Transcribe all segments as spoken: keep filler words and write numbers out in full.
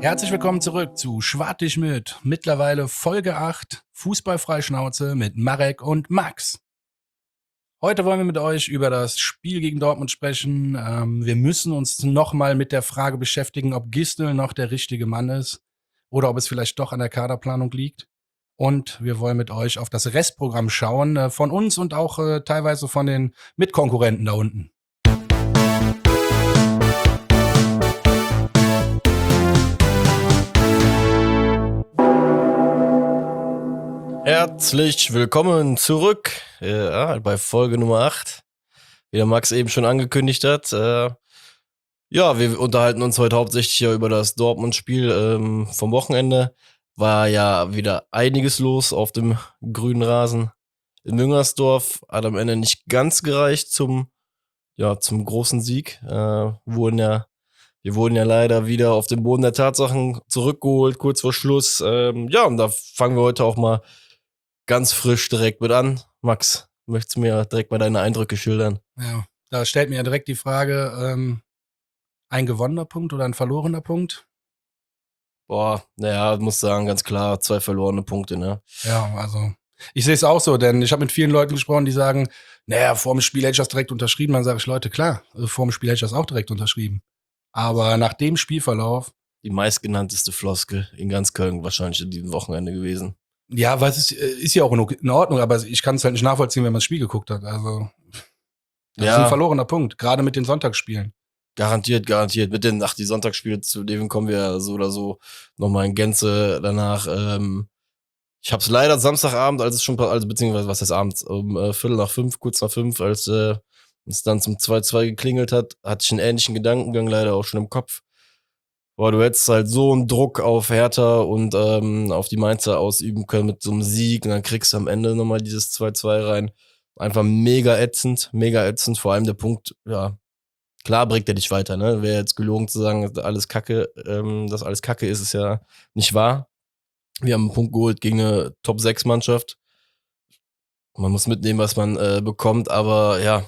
Herzlich willkommen zurück zu Schwart dich mit, mittlerweile Folge acht, Fußballfreischnauze mit Marek und Max. Heute wollen wir mit euch über das Spiel gegen Dortmund sprechen. Ähm, wir müssen uns nochmal mit der Frage beschäftigen, ob Gisdol noch der richtige Mann ist oder ob es vielleicht doch an der Kaderplanung liegt. Und wir wollen mit euch auf das Restprogramm schauen, äh, von uns und auch äh, teilweise von den Mitkonkurrenten da unten. Herzlich willkommen zurück ja, bei Folge Nummer acht. Wie der Max eben schon angekündigt hat. Äh, ja, wir unterhalten uns heute hauptsächlich ja über das Dortmund-Spiel ähm, vom Wochenende. War ja wieder einiges los auf dem grünen Rasen in Müngersdorf. Hat am Ende nicht ganz gereicht zum, ja, zum großen Sieg. Äh, wurden ja, wir wurden ja leider wieder auf den Boden der Tatsachen zurückgeholt, kurz vor Schluss. Ähm, ja, und da fangen wir heute auch mal ganz frisch direkt mit an. Max, möchtest du mir direkt mal deine Eindrücke schildern? Ja, da stellt mir ja direkt die Frage, ähm, ein gewonnener Punkt oder ein verlorener Punkt? Boah, naja, muss sagen, ganz klar, zwei verlorene Punkte, ne? Ja, also ich sehe es auch so, denn ich habe mit vielen Leuten gesprochen, die sagen, naja, vor dem Spiel hätte ich das direkt unterschrieben. Dann sage ich, Leute, klar, vor dem Spiel hätte ich das auch direkt unterschrieben. Aber nach dem Spielverlauf, Die meistgenannteste Floskel in ganz Köln wahrscheinlich in diesem Wochenende gewesen. ja, was ist, ist ja auch in Ordnung, aber ich kann es halt nicht nachvollziehen, wenn man das Spiel geguckt hat. Also das ist ein Ja, verlorener Punkt, gerade mit den Sonntagsspielen. garantiert, garantiert. Mit den, ach, die Sonntagsspiele, zu denen kommen wir ja so oder so nochmal in Gänze danach. Ähm, ich hab's leider Samstagabend, als es schon, also beziehungsweise was heißt abends, um äh, Viertel nach fünf, kurz nach fünf, als äh, es dann zum zwei zwei geklingelt hat, hatte ich einen ähnlichen Gedankengang leider auch schon im Kopf. Boah, du hättest halt so einen Druck auf Hertha und ähm, auf die Mainzer ausüben können mit so einem Sieg und dann kriegst du am Ende nochmal dieses zwei zwei rein. Einfach mega ätzend, mega ätzend. Vor allem der Punkt, ja, klar bringt er dich weiter, ne? Wäre jetzt gelogen zu sagen, dass alles Kacke, ähm, dass alles Kacke ist, ist ja nicht wahr. Wir haben einen Punkt geholt gegen eine Top sechs Mannschaft. Man muss mitnehmen, was man äh, bekommt, aber ja,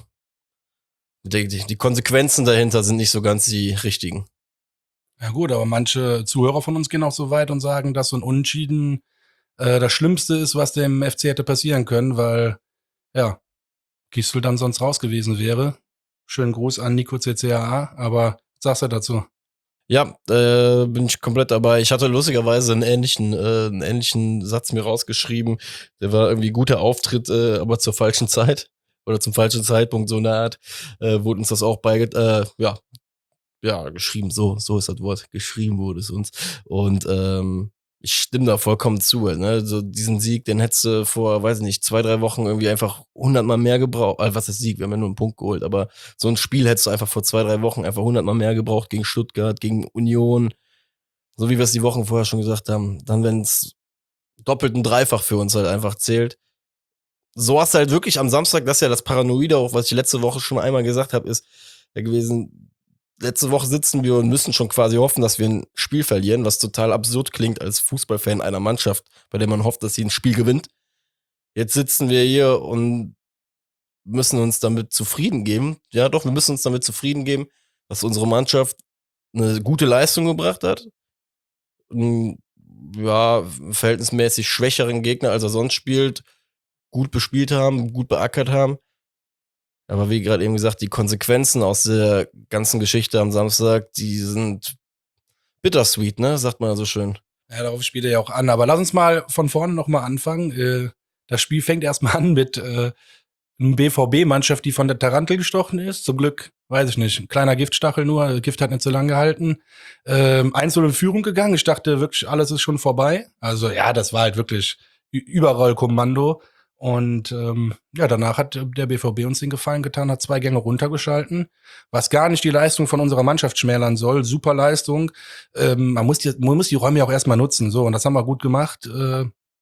die, die, die Konsequenzen dahinter sind nicht so ganz die richtigen. Ja gut, aber manche Zuhörer von uns gehen auch so weit und sagen, dass so ein Unentschieden äh, das Schlimmste ist, was dem F C hätte passieren können, weil, ja, Gisdol dann sonst raus gewesen wäre. Schönen Gruß an Nico C C A A, aber was sagst du dazu? Ja, äh, bin ich komplett dabei. Ich hatte lustigerweise einen ähnlichen, äh, einen ähnlichen Satz mir rausgeschrieben. Der war irgendwie guter Auftritt, äh, aber zur falschen Zeit oder zum falschen Zeitpunkt, so eine Art. Äh, wurde uns das auch beiget, äh, ja, ja, geschrieben, so, so ist das Wort. Geschrieben wurde es uns. Und ähm, ich stimme da vollkommen zu. Ne? So diesen Sieg, den hättest du vor, weiß ich nicht, zwei, drei Wochen irgendwie einfach hundertmal mehr gebraucht. Also was ist Sieg? Wir haben ja nur einen Punkt geholt. Aber so ein Spiel hättest du einfach vor zwei, drei Wochen einfach hundertmal mehr gebraucht gegen Stuttgart, gegen Union. So wie wir es die Wochen vorher schon gesagt haben. Dann, wenn es doppelt und dreifach für uns halt einfach zählt. So hast du halt wirklich am Samstag, das ist ja das Paranoide, auch was ich letzte Woche schon einmal gesagt habe, ist ja gewesen, letzte Woche sitzen wir und müssen schon quasi hoffen, dass wir ein Spiel verlieren, was total absurd klingt als Fußballfan einer Mannschaft, bei der man hofft, dass sie ein Spiel gewinnt. Jetzt sitzen wir hier und müssen uns damit zufrieden geben. Ja, doch, wir müssen uns damit zufrieden geben, dass unsere Mannschaft eine gute Leistung gebracht hat. Einen, ja, verhältnismäßig schwächeren Gegner, als er sonst spielt, gut bespielt haben, gut beackert haben. Aber wie gerade eben gesagt, die Konsequenzen aus der ganzen Geschichte am Samstag, die sind bittersweet, ne? Sagt man ja so schön. Ja, darauf spielt er ja auch an. Aber lass uns mal von vorne nochmal anfangen. Äh, das Spiel fängt erstmal an mit äh, einer B V B-Mannschaft, die von der Tarantel gestochen ist. Zum Glück, weiß ich nicht, ein kleiner Giftstachel nur. Gift hat nicht so lange gehalten. Ähm, eins null in Führung gegangen. Ich dachte wirklich, alles ist schon vorbei. Also ja, das war halt wirklich überall Kommando. Und ähm, ja, danach hat der B V B uns den Gefallen getan, hat zwei Gänge runtergeschalten, was gar nicht die Leistung von unserer Mannschaft schmälern soll. Super Leistung. Ähm, man, muss die, man muss die Räume ja auch erstmal nutzen. So, und das haben wir gut gemacht. Äh,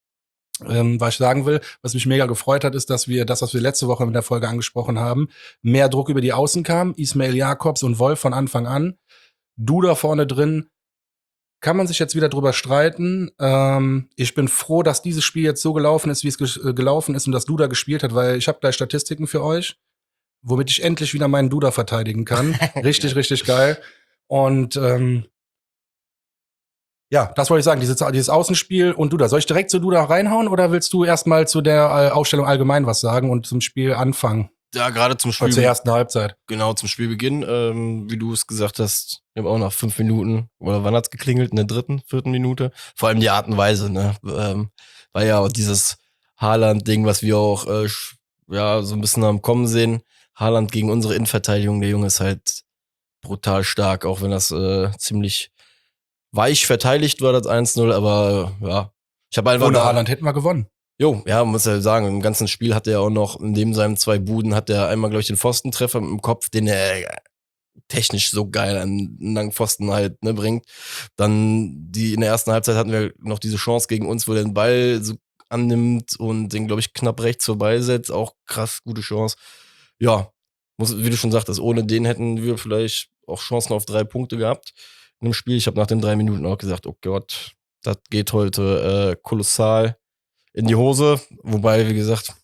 ähm, was ich sagen will, was mich mega gefreut hat, ist, dass wir das, was wir letzte Woche in der Folge angesprochen haben, mehr Druck über die Außen kam. Ismail Jakobs und Wolf von Anfang an. Du da vorne drin, kann man sich jetzt wieder drüber streiten. Ähm, ich bin froh, dass dieses Spiel jetzt so gelaufen ist, wie es ge- äh, gelaufen ist und dass Duda gespielt hat, weil ich habe gleich Statistiken für euch, womit ich endlich wieder meinen Duda verteidigen kann. Richtig, richtig geil. Und ähm, ja, das wollte ich sagen, dieses, dieses Außenspiel und Duda. Soll ich direkt zu Duda reinhauen oder willst du erstmal zu der äh, Aufstellung allgemein was sagen und zum Spiel anfangen? Ja, gerade zum Spiel. Oder zur ersten Halbzeit. Genau, zum Spielbeginn, ähm, wie du es gesagt hast, wir haben auch nach fünf Minuten, oder wann hat's geklingelt? In der dritten, vierten Minute? Vor allem die Art und Weise, ne? Ähm, war ja auch dieses Haaland-Ding, was wir auch äh, ja so ein bisschen am Kommen sehen. Haaland gegen unsere Innenverteidigung, der Junge ist halt brutal stark, auch wenn das äh, ziemlich weich verteidigt war, das eins null, aber äh, ja. Ich habe einfach Ohne da, Haaland hätten wir gewonnen. Jo, ja, muss ja sagen, im ganzen Spiel hat er auch noch, neben seinen zwei Buden, hat er einmal, glaube ich, den Pfostentreffer mit dem Kopf, den er technisch so geil an einen langen Pfosten halt ne, bringt. Dann die in der ersten Halbzeit hatten wir noch diese Chance gegen uns, wo der den Ball so annimmt und den, glaube ich, knapp rechts vorbeisetzt. Auch krass, gute Chance. Ja, muss, wie du schon sagtest, ohne den hätten wir vielleicht auch Chancen auf drei Punkte gehabt in dem Spiel. Ich habe nach den drei Minuten auch gesagt, oh Gott, das geht heute äh, kolossal in die Hose. Wobei, wie gesagt,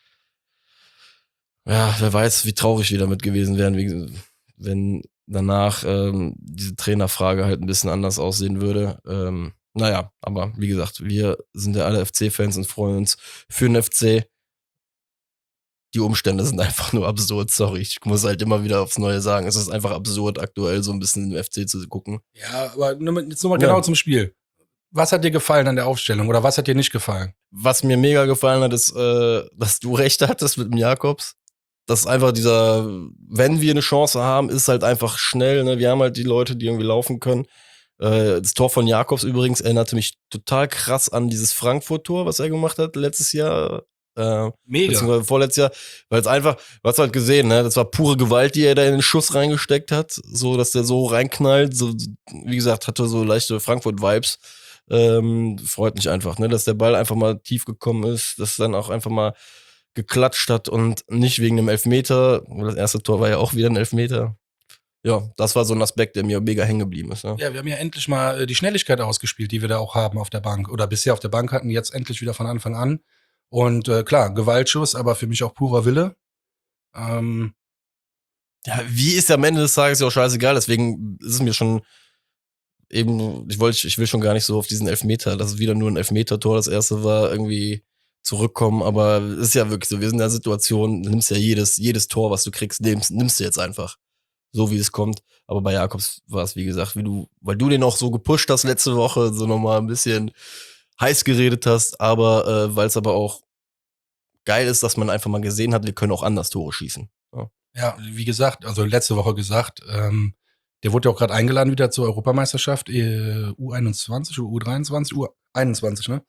ja, wer weiß, wie traurig wir damit gewesen wären, wie, wenn danach ähm, diese Trainerfrage halt ein bisschen anders aussehen würde. Ähm, naja, aber wie gesagt, wir sind ja alle F C-Fans und freuen uns für den F C. Die Umstände sind einfach nur absurd, sorry. Ich muss halt immer wieder aufs Neue sagen. Es ist einfach absurd, aktuell so ein bisschen im F C zu gucken. Ja, aber jetzt nochmal genau Ja. zum Spiel. Was hat dir gefallen an der Aufstellung oder was hat dir nicht gefallen? Was mir mega gefallen hat, ist, äh, dass du recht hattest mit dem Jakobs. Das ist einfach dieser, wenn wir eine Chance haben, ist halt einfach schnell. Ne? Wir haben halt die Leute, die irgendwie laufen können. Äh, das Tor von Jakobs übrigens erinnerte mich total krass an dieses Frankfurt-Tor, was er gemacht hat letztes Jahr. Äh, Mega. Beziehungsweise vorletztes Jahr, weil es einfach, du hast halt gesehen, ne, das war pure Gewalt, die er da in den Schuss reingesteckt hat, so, dass der so reinknallt, so, wie gesagt, hatte so leichte Frankfurt-Vibes, ähm, freut mich einfach, ne, dass der Ball einfach mal tief gekommen ist, dass dann auch einfach mal geklatscht hat und nicht wegen dem Elfmeter, das erste Tor war ja auch wieder ein Elfmeter. Ja, das war so ein Aspekt, der mir mega hängen geblieben ist. Ja. Ja, wir haben ja endlich mal äh, die Schnelligkeit ausgespielt, die wir da auch haben auf der Bank oder bisher auf der Bank hatten, jetzt endlich wieder von Anfang an. Und äh, klar, Gewaltschuss, aber für mich auch purer Wille. Ähm, Ja, wie ist am Ende des Tages ja auch scheißegal, deswegen ist es mir schon eben, ich wollte, ich will schon gar nicht so auf diesen Elfmeter, dass es wieder nur ein Elfmeter-Tor das erste war, irgendwie zurückkommen, aber es ist ja wirklich so, wir sind in der Situation, du nimmst ja jedes, jedes Tor, was du kriegst, nimmst, nimmst du jetzt einfach. So wie es kommt. Aber bei Jakobs war es, wie gesagt, wie du, weil du den auch so gepusht hast letzte Woche, so nochmal ein bisschen heiß geredet hast, aber äh, weil es aber auch geil ist, dass man einfach mal gesehen hat, wir können auch anders Tore schießen. Ja. ja, wie gesagt, also letzte Woche gesagt, ähm, der wurde ja auch gerade eingeladen wieder zur Europameisterschaft, äh, U einundzwanzig oder U dreiundzwanzig, U einundzwanzig, ne?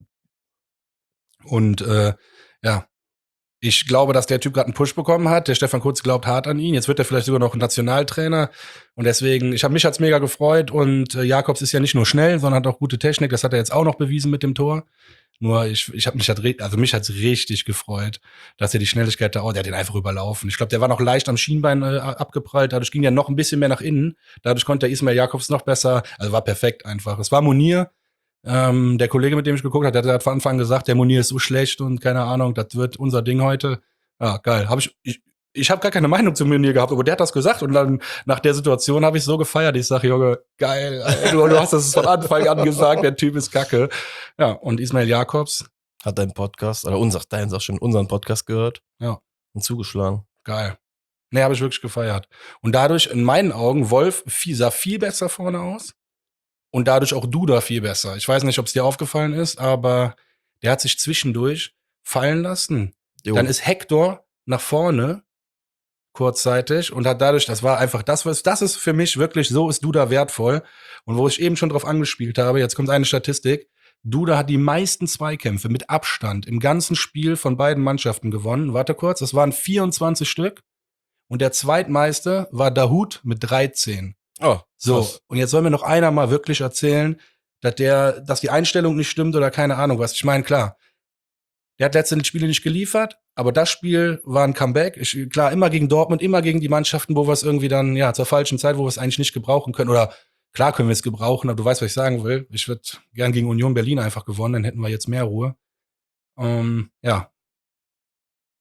Und äh, ja, ich glaube, dass der Typ gerade einen Push bekommen hat. Der Stefan Kurz glaubt hart an ihn. Jetzt wird er vielleicht sogar noch ein Nationaltrainer. Und deswegen, ich habe mich hat's mega gefreut. Und äh, Jakobs ist ja nicht nur schnell, sondern hat auch gute Technik. Das hat er jetzt auch noch bewiesen mit dem Tor. Nur ich, ich habe mich hat, also mich hat's richtig gefreut, dass er die Schnelligkeit da, oh, der hat den einfach überlaufen. Ich glaube, der war noch leicht am Schienbein äh, abgeprallt. Dadurch ging er noch ein bisschen mehr nach innen. Dadurch konnte der Ismail Jakobs noch besser. Also war perfekt einfach. Es war Munir. Ähm, der Kollege, mit dem ich geguckt habe, der hat von Anfang an gesagt, der Munir ist so schlecht und keine Ahnung, das wird unser Ding heute. Ja, geil. Hab ich ich, ich habe gar keine Meinung zu Munir gehabt, aber der hat das gesagt und dann nach der Situation habe ich so gefeiert. Ich sage, Junge, geil, du, du hast das von Anfang an gesagt, der Typ ist kacke. Ja, und Ismail Jakobs. Hat deinen Podcast, oder unser, deinen auch schon, unseren Podcast gehört. Ja. Und zugeschlagen. Geil. Nee, habe ich wirklich gefeiert. Und dadurch, in meinen Augen, Wolf sah viel besser vorne aus. Und dadurch auch Duda viel besser. Ich weiß nicht, ob es dir aufgefallen ist, aber der hat sich zwischendurch fallen lassen. Jo. Dann ist Hector nach vorne kurzzeitig und hat dadurch, das war einfach das, was, das ist für mich wirklich, so ist Duda wertvoll. Und wo ich eben schon drauf angespielt habe, jetzt kommt eine Statistik. Duda hat die meisten Zweikämpfe mit Abstand im ganzen Spiel von beiden Mannschaften gewonnen. Warte kurz, das waren vierundzwanzig Stück. Und der Zweitmeister war Dahoud mit dreizehn. Oh, So, krass. und jetzt soll mir noch einer mal wirklich erzählen, dass der, dass die Einstellung nicht stimmt oder keine Ahnung was. Ich meine, klar, der hat letztendlich Spiele nicht geliefert, aber das Spiel war ein Comeback. Ich, klar, immer gegen Dortmund, immer gegen die Mannschaften, wo wir es irgendwie dann, ja, zur falschen Zeit, wo wir es eigentlich nicht gebrauchen können. Oder klar können wir es gebrauchen, aber du weißt, was ich sagen will. Ich würde gern gegen Union Berlin einfach gewonnen, dann hätten wir jetzt mehr Ruhe. Ähm, ja.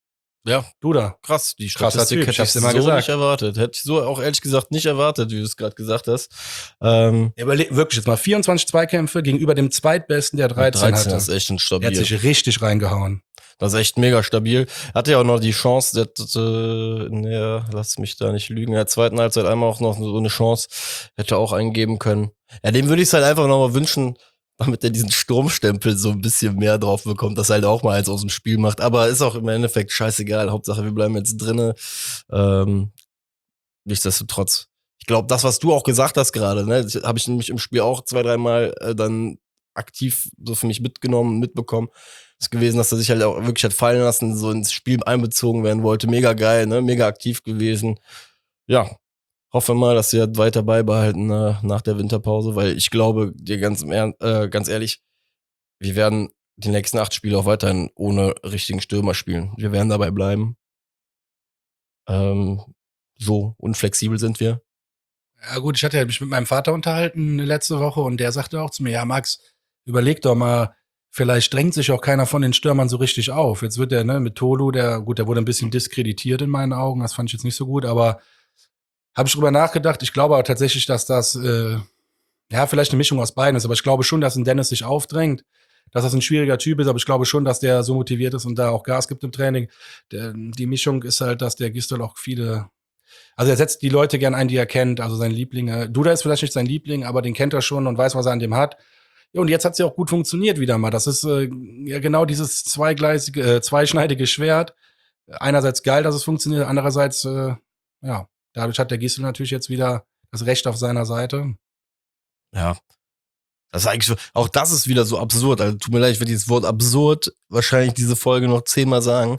Ja, Duda. krass. Die Krasser Statistik Typ, hätte ich ich hab's so immer gesagt. nicht erwartet. Hätte ich so auch ehrlich gesagt nicht erwartet, wie du es gerade gesagt hast. Ähm, Überleg wirklich jetzt mal, vierundzwanzig Zweikämpfe gegenüber dem Zweitbesten, der dreizehn, dreizehn hatte. ist echt ein Der stabil. hat sich richtig reingehauen. Das ist echt mega stabil. Hatte ja auch noch die Chance, der, äh, in der, lass mich da nicht lügen, in der zweiten Halbzeit einmal auch noch so eine Chance, hätte auch eingeben können. Ja, dem würde ich es halt einfach nochmal wünschen, damit er diesen Sturmstempel so ein bisschen mehr drauf bekommt, dass er halt auch mal eins aus dem Spiel macht. Aber ist auch im Endeffekt scheißegal. Hauptsache, wir bleiben jetzt drinne. Ähm, nichtsdestotrotz. Ich glaube, das, was du auch gesagt hast gerade, ne, habe ich nämlich im Spiel auch zwei, dreimal äh, dann aktiv so für mich mitgenommen, mitbekommen. Ist gewesen, dass er sich halt auch wirklich hat fallen lassen, so ins Spiel einbezogen werden wollte. Mega geil, ne? Mega aktiv gewesen. Ja, hoffe mal, dass sie das weiter beibehalten äh, nach der Winterpause, weil ich glaube, dir ganz, im Ern- äh, ganz ehrlich, wir werden die nächsten acht Spiele auch weiterhin ohne richtigen Stürmer spielen. Wir werden dabei bleiben. Ähm, so unflexibel sind wir. Ja gut, ich hatte mich mit meinem Vater unterhalten letzte Woche und der sagte auch zu mir, ja Max, überleg doch mal, vielleicht drängt sich auch keiner von den Stürmern so richtig auf. Jetzt wird der, ne, mit Tolu, der, gut, der wurde ein bisschen diskreditiert in meinen Augen, das fand ich jetzt nicht so gut, aber habe ich drüber nachgedacht. Ich glaube aber tatsächlich, dass das, äh, ja, vielleicht eine Mischung aus beiden ist, aber ich glaube schon, dass ein Dennis sich aufdrängt, dass das ein schwieriger Typ ist, aber ich glaube schon, dass der so motiviert ist und da auch Gas gibt im Training. Der, die Mischung ist halt, dass der Gisdol auch viele, also er setzt die Leute gern ein, die er kennt, also sein Liebling. äh, Duda ist vielleicht nicht sein Liebling, aber den kennt er schon und weiß, was er an dem hat. Ja, und jetzt hat sie auch gut funktioniert wieder mal. Das ist äh, ja genau dieses zweigleisige, äh, zweischneidige Schwert. Einerseits geil, dass es funktioniert, andererseits, äh, ja, dadurch hat der Gisdol natürlich jetzt wieder das Recht auf seiner Seite. Ja. Das ist eigentlich so, auch das ist wieder so absurd. Also tut mir leid, ich werde dieses Wort absurd wahrscheinlich diese Folge noch zehnmal sagen.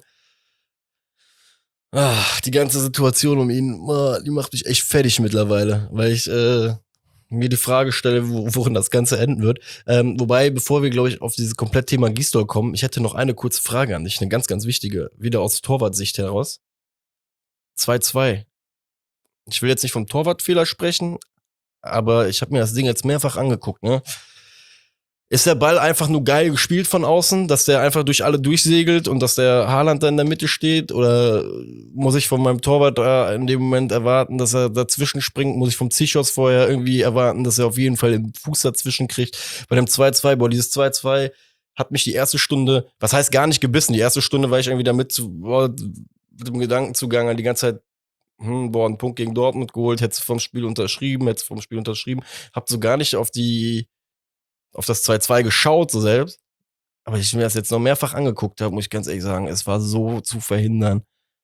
Ah, die ganze Situation um ihn, ah, die macht mich echt fertig mittlerweile, weil ich äh, mir die Frage stelle, wo, worin das Ganze enden wird. Ähm, wobei, bevor wir, glaube ich, auf dieses komplette Thema Gisdol kommen, ich hätte noch eine kurze Frage an dich, eine ganz, ganz wichtige, wieder aus Torwartsicht heraus. zwei zwei. Ich will jetzt nicht vom Torwartfehler sprechen, aber ich habe mir das Ding jetzt mehrfach angeguckt, ne? Ist der Ball einfach nur geil gespielt von außen, dass der einfach durch alle durchsegelt und dass der Haaland da in der Mitte steht? Oder muss ich von meinem Torwart da in dem Moment erwarten, dass er dazwischen springt? Muss ich vom Zichos vorher irgendwie erwarten, dass er auf jeden Fall den Fuß dazwischen kriegt? Bei dem zwei zwei, boah, dieses zwei zwei hat mich die erste Stunde, was heißt gar nicht gebissen, die erste Stunde war ich irgendwie damit zu, boah, mit dem Gedankenzugang die ganze Zeit, hm, boah, einen Punkt gegen Dortmund geholt, hättest vom Spiel unterschrieben, hättest vom Spiel unterschrieben. Hab so gar nicht auf die auf das zwei zwei geschaut, so selbst. Aber ich mir das jetzt noch mehrfach angeguckt habe, muss ich ganz ehrlich sagen, es war so zu verhindern.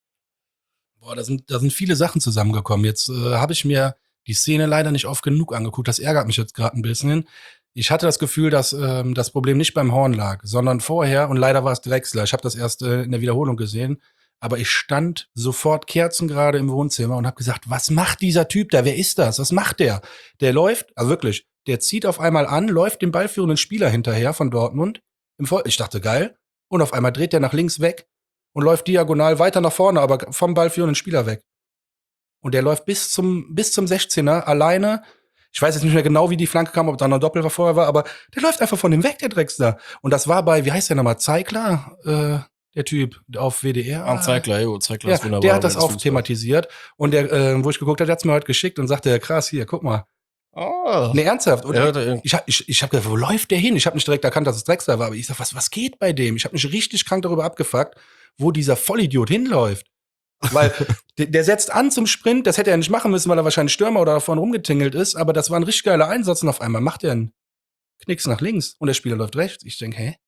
Boah, da sind, da sind viele Sachen zusammengekommen. Jetzt äh, habe ich mir die Szene leider nicht oft genug angeguckt. Das ärgert mich jetzt gerade ein bisschen. Ich hatte das Gefühl, dass ähm, das Problem nicht beim Horn lag, sondern vorher, und leider war es Drexler. Ich habe das erst äh, in der Wiederholung gesehen. Aber ich stand sofort kerzengerade im Wohnzimmer und habe gesagt, was macht dieser Typ da? Wer ist das? Was macht der? Der läuft, also wirklich, der zieht auf einmal an, läuft dem ballführenden Spieler hinterher von Dortmund. Im Voll ich dachte, geil. Und auf einmal dreht der nach links weg und läuft diagonal weiter nach vorne, aber vom ballführenden Spieler weg. Und der läuft bis zum, bis zum sechzehner alleine. Ich weiß jetzt nicht mehr genau, wie die Flanke kam, ob da noch ein Doppel vorher war, aber der läuft einfach von dem weg, der Drecksler. Und das war bei, wie heißt der nochmal, Zeigler, äh, der Typ auf W D R. Ah, Zeigler, jo, Zeigler Ja, ist wunderbar. der hat das wenn auch Fußball- thematisiert. Und der, äh, wo ich geguckt habe, der hat's mir heute geschickt und sagte, krass, hier, guck mal. Ah. Nee, ernsthaft. Und Ja, der- ich, ich, ich habe gedacht, wo läuft der hin? Ich habe nicht direkt erkannt, dass es Drexler war, aber ich sag, was, was geht bei dem? Ich habe mich richtig krank darüber abgefuckt, wo dieser Vollidiot hinläuft. Weil der, der setzt an zum Sprint, das hätte er nicht machen müssen, weil er wahrscheinlich Stürmer oder davon rumgetingelt ist, aber das war ein richtig geiler Einsatz und auf einmal macht er einen Knicks nach links und der Spieler läuft rechts. Ich denke, hä?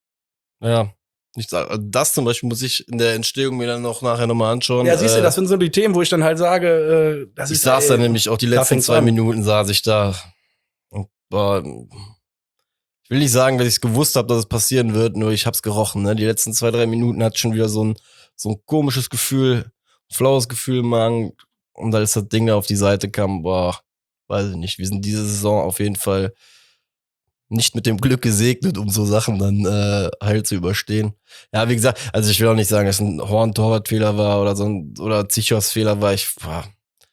Ja. Ich sag, das zum Beispiel muss ich in der Entstehung mir dann noch nachher nochmal anschauen. Ja, siehst du, Äh, das sind so die Themen, wo ich dann halt sage, äh, das Ich ist saß ey, da nämlich auch die da letzten fängt's zwei an. Minuten saß ich da und war, ich will nicht sagen, dass ich es gewusst habe, dass es passieren wird, nur ich hab's gerochen. Ne? Die letzten zwei, drei Minuten hat schon wieder so ein, so ein komisches Gefühl, flaues Gefühl im Magen. Und als das Ding da auf die Seite kam, boah, weiß ich nicht, wir sind diese Saison auf jeden Fall nicht mit dem Glück gesegnet, um so Sachen dann äh, heil zu überstehen. Ja, wie gesagt, also ich will auch nicht sagen, dass ein Horn-Torwart-Fehler war oder so ein oder Zichos-Fehler war. Ich war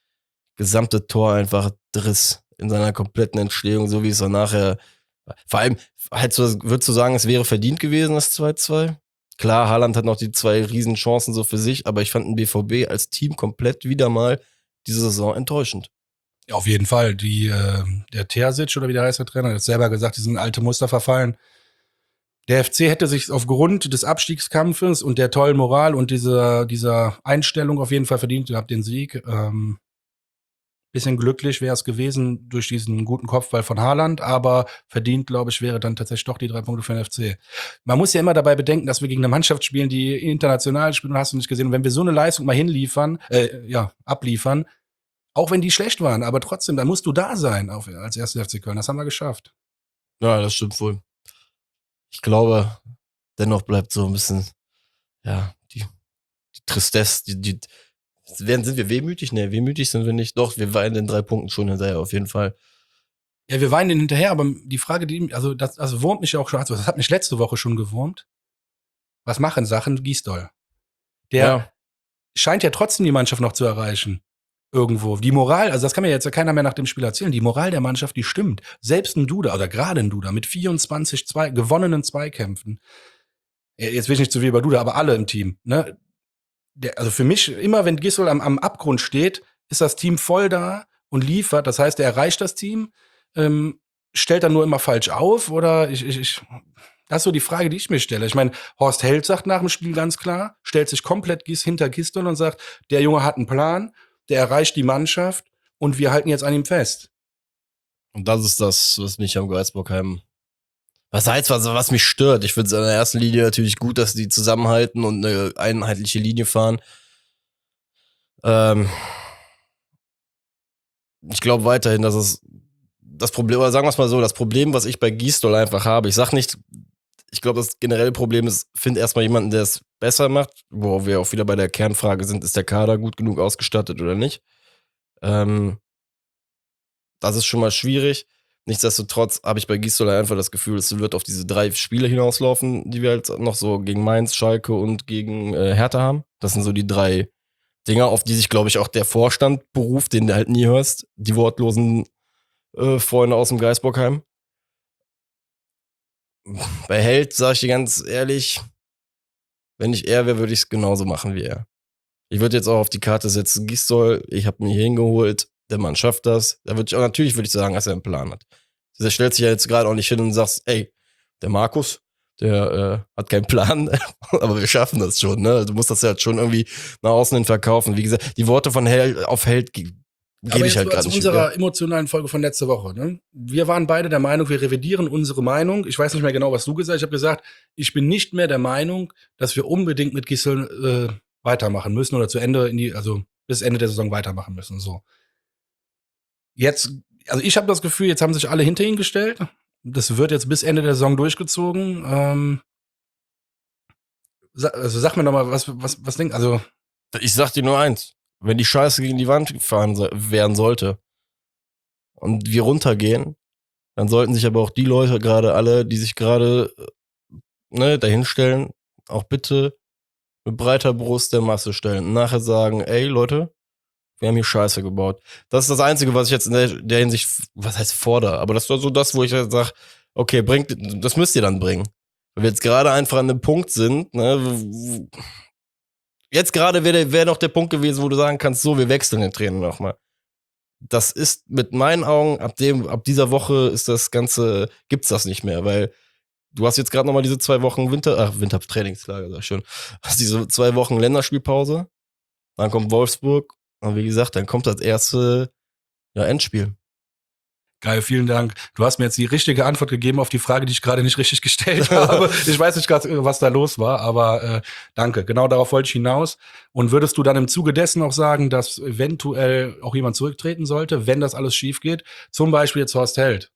gesamte Tor einfach Driss in seiner kompletten Entstehung, so wie es dann nachher. Vor allem, halt so, würdest du sagen, es wäre verdient gewesen, das zwei zwei? Klar, Haaland hat noch die zwei Riesenchancen so für sich, aber ich fand den B V B als Team komplett wieder mal diese Saison enttäuschend. Ja, auf jeden Fall. Die, äh, der Terzic, oder wie der heißt der Trainer, hat selber gesagt, die sind alte Muster verfallen. Der F C hätte sich aufgrund des Abstiegskampfes und der tollen Moral und dieser, dieser Einstellung auf jeden Fall verdient gehabt, den Sieg. Ähm, bisschen glücklich wäre es gewesen durch diesen guten Kopfball von Haaland, aber verdient, glaube ich, wäre dann tatsächlich doch die drei Punkte für den F C. Man muss ja immer dabei bedenken, dass wir gegen eine Mannschaft spielen, die international spielt, und hast du nicht gesehen. Und wenn wir so eine Leistung mal hinliefern, äh, ja, abliefern, auch wenn die schlecht waren, aber trotzdem, dann musst du da sein auf, als erster F C Köln. Das haben wir geschafft. Ja, das stimmt wohl. Ich glaube, dennoch bleibt so ein bisschen, ja, die, die Tristesse, die, die, werden, sind wir wehmütig? Nee, wehmütig sind wir nicht. Doch, wir weinen den drei Punkten schon hinterher, auf jeden Fall. Ja, wir weinen den hinterher, aber die Frage, die, also das also wurmt mich auch schon, also das hat mich letzte Woche schon gewurmt. Was machen Sachen Gisdol? Der Ja. scheint ja trotzdem die Mannschaft noch zu erreichen. Irgendwo. Die Moral, also das kann mir jetzt ja keiner mehr nach dem Spiel erzählen, die Moral der Mannschaft, die stimmt. Selbst ein Duda, oder gerade ein Duda, mit vierundzwanzig zwei, gewonnenen Zweikämpfen. Jetzt will ich nicht zu viel über Duda, aber alle im Team, ne? Der, also für mich, immer wenn Gisdol am, am Abgrund steht, ist das Team voll da und liefert. Das heißt, er erreicht das Team, ähm, stellt dann nur immer falsch auf, oder ich, ich, ich das ist so die Frage, die ich mir stelle. Ich meine, Horst Held sagt nach dem Spiel ganz klar, stellt sich komplett Gis hinter Gisdol und sagt, der Junge hat einen Plan, der erreicht die Mannschaft und wir halten jetzt an ihm fest. Und das ist das, was mich am Geisbockheim, was heißt, was, was mich stört. Ich finde es in der ersten Linie natürlich gut, dass die zusammenhalten und eine einheitliche Linie fahren. Ähm, ich glaube weiterhin, dass es das Problem, oder sagen wir es mal so, das Problem, was ich bei Gisdol einfach habe, ich sag nicht, ich glaube, das generelle Problem ist, find erstmal jemanden, der es besser macht, wo wir auch wieder bei der Kernfrage sind, ist der Kader gut genug ausgestattet oder nicht? Ähm, das ist schon mal schwierig. Nichtsdestotrotz habe ich bei Gisdol einfach das Gefühl, es wird auf diese drei Spiele hinauslaufen, die wir halt noch so gegen Mainz, Schalke und gegen äh, Hertha haben. Das sind so die drei Dinger, auf die sich, glaube ich, auch der Vorstand beruft, den du halt nie hörst. Die wortlosen äh, Freunde aus dem Geisbockheim. Bei Held, sage ich dir ganz ehrlich, wenn ich er wäre, würde ich es genauso machen wie er. Ich würde jetzt auch auf die Karte setzen, Gisdol, ich habe mir hier hingeholt, der Mann schafft das. Da würde ich auch, natürlich würde ich sagen, dass er einen Plan hat. Der stellt sich ja jetzt gerade auch nicht hin und sagt, ey, der Markus, der äh, hat keinen Plan, aber wir schaffen das schon, ne? Du musst das ja halt schon irgendwie nach außen hin verkaufen. Wie gesagt, die Worte von Held auf Held ge- gebe ich halt gerade zu nicht. unserer Ja. emotionalen Folge von letzter Woche. Ne? Wir waren beide der Meinung, wir revidieren unsere Meinung. Ich weiß nicht mehr genau, was du gesagt hast. Ich habe gesagt, ich bin nicht mehr der Meinung, dass wir unbedingt mit Gisdol äh, weitermachen müssen oder zu Ende in die, also bis Ende der Saison weitermachen müssen. So. Jetzt, also ich habe das Gefühl, jetzt haben sich alle hinter ihn gestellt. Das wird jetzt bis Ende der Saison durchgezogen. Ähm, sa also sag mir noch mal, was, was, was denkst also Ich sag dir nur eins, wenn die Scheiße gegen die Wand gefahren so- werden sollte und wir runtergehen, dann sollten sich aber auch die Leute gerade alle, die sich gerade ne, dahinstellen, auch bitte mit breiter Brust der Masse stellen und nachher sagen, ey Leute, wir haben hier Scheiße gebaut. Das ist das Einzige, was ich jetzt in der, der Hinsicht, was heißt fordere, aber das war so das, wo ich halt sage, okay, bringt, das müsst ihr dann bringen. Weil wir jetzt gerade einfach an einem Punkt sind, ne, wo- jetzt gerade wäre wär noch der Punkt gewesen, wo du sagen kannst, so, wir wechseln den Trainer nochmal. Das ist mit meinen Augen, ab dem, ab dieser Woche ist das Ganze, gibt's das nicht mehr, weil du hast jetzt gerade nochmal diese zwei Wochen Winter, ach, Wintertrainingslager, sag ich schon, hast diese zwei Wochen Länderspielpause, dann kommt Wolfsburg und wie gesagt, dann kommt das erste, ja, Endspiel. geil, vielen Dank. Du hast mir jetzt die richtige Antwort gegeben auf die Frage, die ich gerade nicht richtig gestellt habe. Ich weiß nicht gerade, was da los war, aber äh, danke. Genau darauf wollte ich hinaus. Und würdest du dann im Zuge dessen auch sagen, dass eventuell auch jemand zurücktreten sollte, wenn das alles schief geht? Zum Beispiel jetzt Horst Held.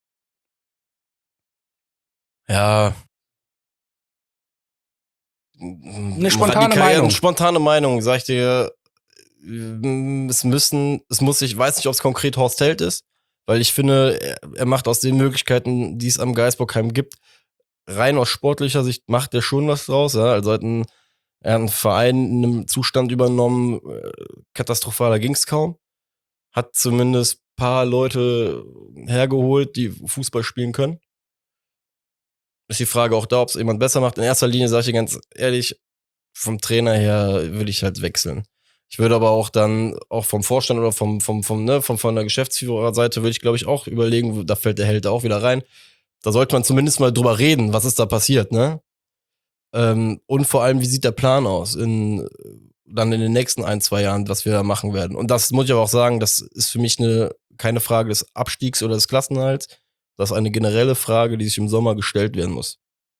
Ja. Eine spontane Radikal- Meinung. Eine spontane Meinung, sag ich dir. Es müssen, es muss, ich weiß nicht, ob es konkret Horst Held ist, weil ich finde, er, er macht aus den Möglichkeiten, die es am Geisbockheim gibt, rein aus sportlicher Sicht macht er schon was draus. Ja? Also hat ein, er hat einen Verein in einem Zustand übernommen, äh, katastrophaler ging's kaum. Hat zumindest paar Leute hergeholt, die Fußball spielen können. ist die Frage auch da, ob es jemand besser macht. In erster Linie sage ich dir ganz ehrlich, vom Trainer her würde ich halt wechseln. Ich würde aber auch dann, auch vom Vorstand oder vom, vom, vom, ne, von, von der Geschäftsführerseite würde ich, glaube ich, auch überlegen, da fällt der Held auch wieder rein. Da sollte man zumindest mal drüber reden, was ist da passiert, ne? Ähm, und vor allem, wie sieht der Plan aus in, dann in den nächsten ein, zwei Jahren, was wir da machen werden. Und das muss ich aber auch sagen, das ist für mich eine, keine Frage des Abstiegs oder des Klassenhalts. Das ist eine generelle Frage, die sich im Sommer gestellt werden muss.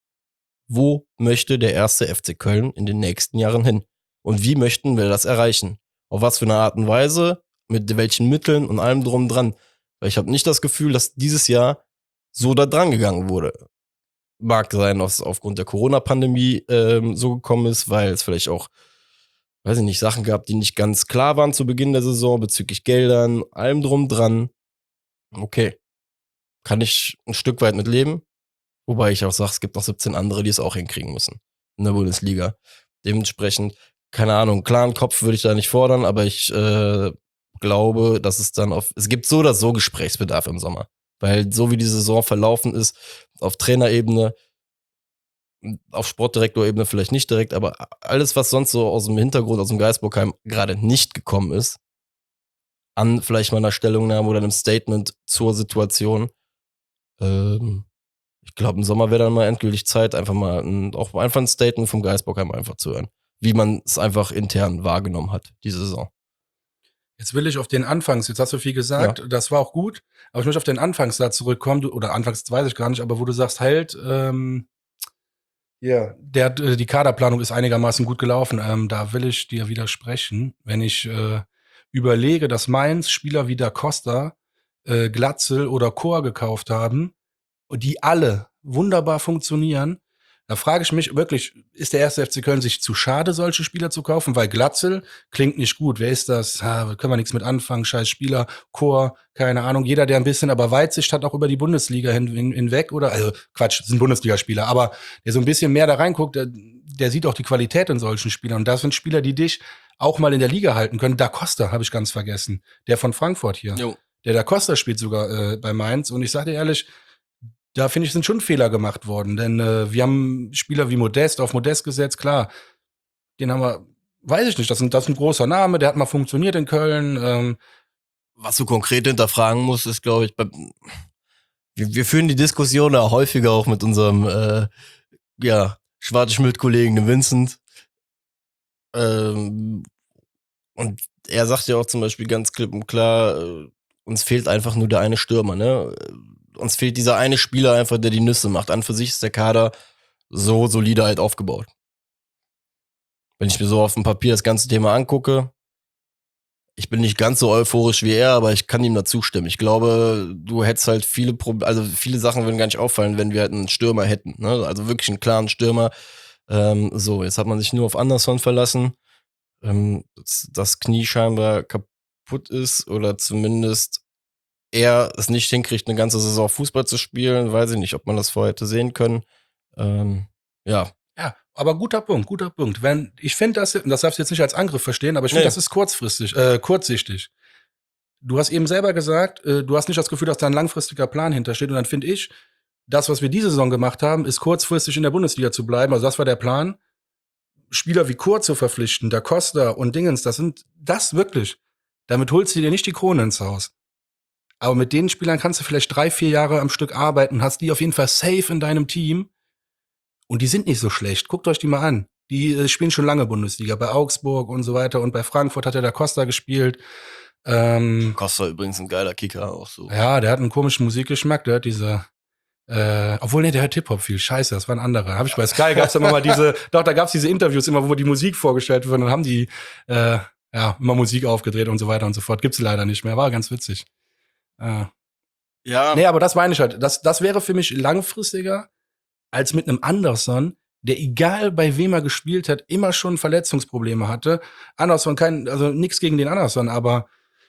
Wo möchte der erste F C Köln in den nächsten Jahren hin? Und wie möchten wir das erreichen? Auf was für eine Art und Weise, mit welchen Mitteln und allem drum und dran. Weil ich habe nicht das Gefühl, dass dieses Jahr so da dran gegangen wurde. Mag sein, dass es aufgrund der Corona-Pandemie ähm, so gekommen ist, weil es vielleicht auch, weiß ich nicht, Sachen gab, die nicht ganz klar waren zu Beginn der Saison bezüglich Geldern, allem drum dran. Okay, kann ich ein Stück weit mit leben. Wobei ich auch sage, es gibt noch siebzehn andere, die es auch hinkriegen müssen in der Bundesliga. Dementsprechend, keine Ahnung, klaren Kopf würde ich da nicht fordern, aber ich äh, glaube, dass es dann auf, es gibt so oder so Gesprächsbedarf im Sommer. Weil so wie die Saison verlaufen ist, auf Trainerebene, auf Sportdirektorebene vielleicht nicht direkt, aber alles, was sonst so aus dem Hintergrund, aus dem Geisbockheim gerade nicht gekommen ist, an vielleicht mal einer Stellungnahme oder einem Statement zur Situation, ähm, ich glaube, im Sommer wäre dann mal endgültig Zeit, einfach mal ein, auch einfach ein Statement vom Geisbockheim einfach zu hören. Wie man es einfach intern wahrgenommen hat, die Saison. Jetzt will ich auf den Anfangs, jetzt hast du viel gesagt, ja. Das war auch gut, aber ich möchte auf den Anfangssatz zurückkommen, du, oder Anfangs weiß ich gar nicht, aber wo du sagst, halt, ähm, ja, der, die Kaderplanung ist einigermaßen gut gelaufen. Ähm, da will ich dir widersprechen. Wenn ich äh, überlege, dass Mainz Spieler wie Da Costa, äh, Glatzel oder Chor gekauft haben, und die alle wunderbar funktionieren, da frage ich mich wirklich, ist der erste F C Köln sich zu schade, solche Spieler zu kaufen? Weil Glatzel klingt nicht gut. Wer ist das? Ha, können wir nichts mit anfangen, scheiß Spieler, Chor, keine Ahnung. Jeder, der ein bisschen aber Weitsicht hat, auch über die Bundesliga hin, hin, hinweg, oder? Also Quatsch, das sind Bundesligaspieler, aber der so ein bisschen mehr da reinguckt, der, der sieht auch die Qualität in solchen Spielern. Und das sind Spieler, die dich auch mal in der Liga halten können. Da Costa habe ich ganz vergessen. Der von Frankfurt hier. Jo. Der Da Costa spielt sogar äh, bei Mainz. Und ich sage dir ehrlich, da finde ich, sind schon Fehler gemacht worden, denn äh, wir haben Spieler wie Modest auf Modest gesetzt, klar, den haben wir, weiß ich nicht, das ist, das ist ein großer Name, der hat mal funktioniert in Köln. Ähm. Was du konkret hinterfragen musst, ist, glaube ich, bei, wir, wir führen die Diskussion ja häufiger auch mit unserem äh, ja, Schwarze-Schmidt-Kollegen, dem Vincent. Ähm, und er sagt ja auch zum Beispiel ganz klipp und klar, äh, uns fehlt einfach nur der eine Stürmer, ne? Uns fehlt dieser eine Spieler einfach, der die Nüsse macht. An für sich ist der Kader so solide halt aufgebaut. Wenn ich mir so auf dem Papier das ganze Thema angucke, ich bin nicht ganz so euphorisch wie er, aber ich kann ihm dazu stimmen. Ich glaube, du hättest halt viele Probleme, also viele Sachen würden gar nicht auffallen, wenn wir halt einen Stürmer hätten, ne? Also wirklich einen klaren Stürmer. Ähm, so, jetzt hat man sich nur auf Anderson verlassen, ähm, dass das Knie scheinbar kaputt ist oder zumindest er es nicht hinkriegt, eine ganze Saison Fußball zu spielen. Weiß ich nicht, ob man das vorher hätte sehen können. Ähm, ja. Ja, aber guter Punkt, guter Punkt. Wenn, ich finde das, das darfst du jetzt nicht als Angriff verstehen, aber ich finde, nee. Das ist kurzfristig, äh, kurzsichtig. Du hast eben selber gesagt, äh, du hast nicht das Gefühl, dass da ein langfristiger Plan hintersteht. Und dann finde ich, das, was wir diese Saison gemacht haben, ist kurzfristig in der Bundesliga zu bleiben. Also das war der Plan. Spieler wie Chor zu verpflichten, Da Costa und Dingens, das sind, das wirklich. Damit holst du dir nicht die Krone ins Haus. Aber mit den Spielern kannst du vielleicht drei, vier Jahre am Stück arbeiten, hast die auf jeden Fall safe in deinem Team. Und die sind nicht so schlecht. Guckt euch die mal an. Die äh, spielen schon lange Bundesliga. Bei Augsburg und so weiter. Und bei Frankfurt hat er Da Costa gespielt. Ähm, Costa übrigens ein geiler Kicker auch so. Ja, der hat einen komischen Musikgeschmack. Der hat diese, äh, obwohl, nee, der hört Hip-Hop viel. Scheiße, das war ein anderer. Hab ich bei Sky gab's immer mal diese, doch, da gab's diese Interviews immer, wo die Musik vorgestellt wird. Und dann haben die, äh, ja, immer Musik aufgedreht und so weiter und so fort. Gibt's leider nicht mehr. War ganz witzig. Äh. Ja. Nee, aber das meine ich halt. Das, das wäre für mich langfristiger als mit einem Anderson, der egal bei wem er gespielt hat, immer schon Verletzungsprobleme hatte. Anderson kein, also nichts gegen den Anderson, aber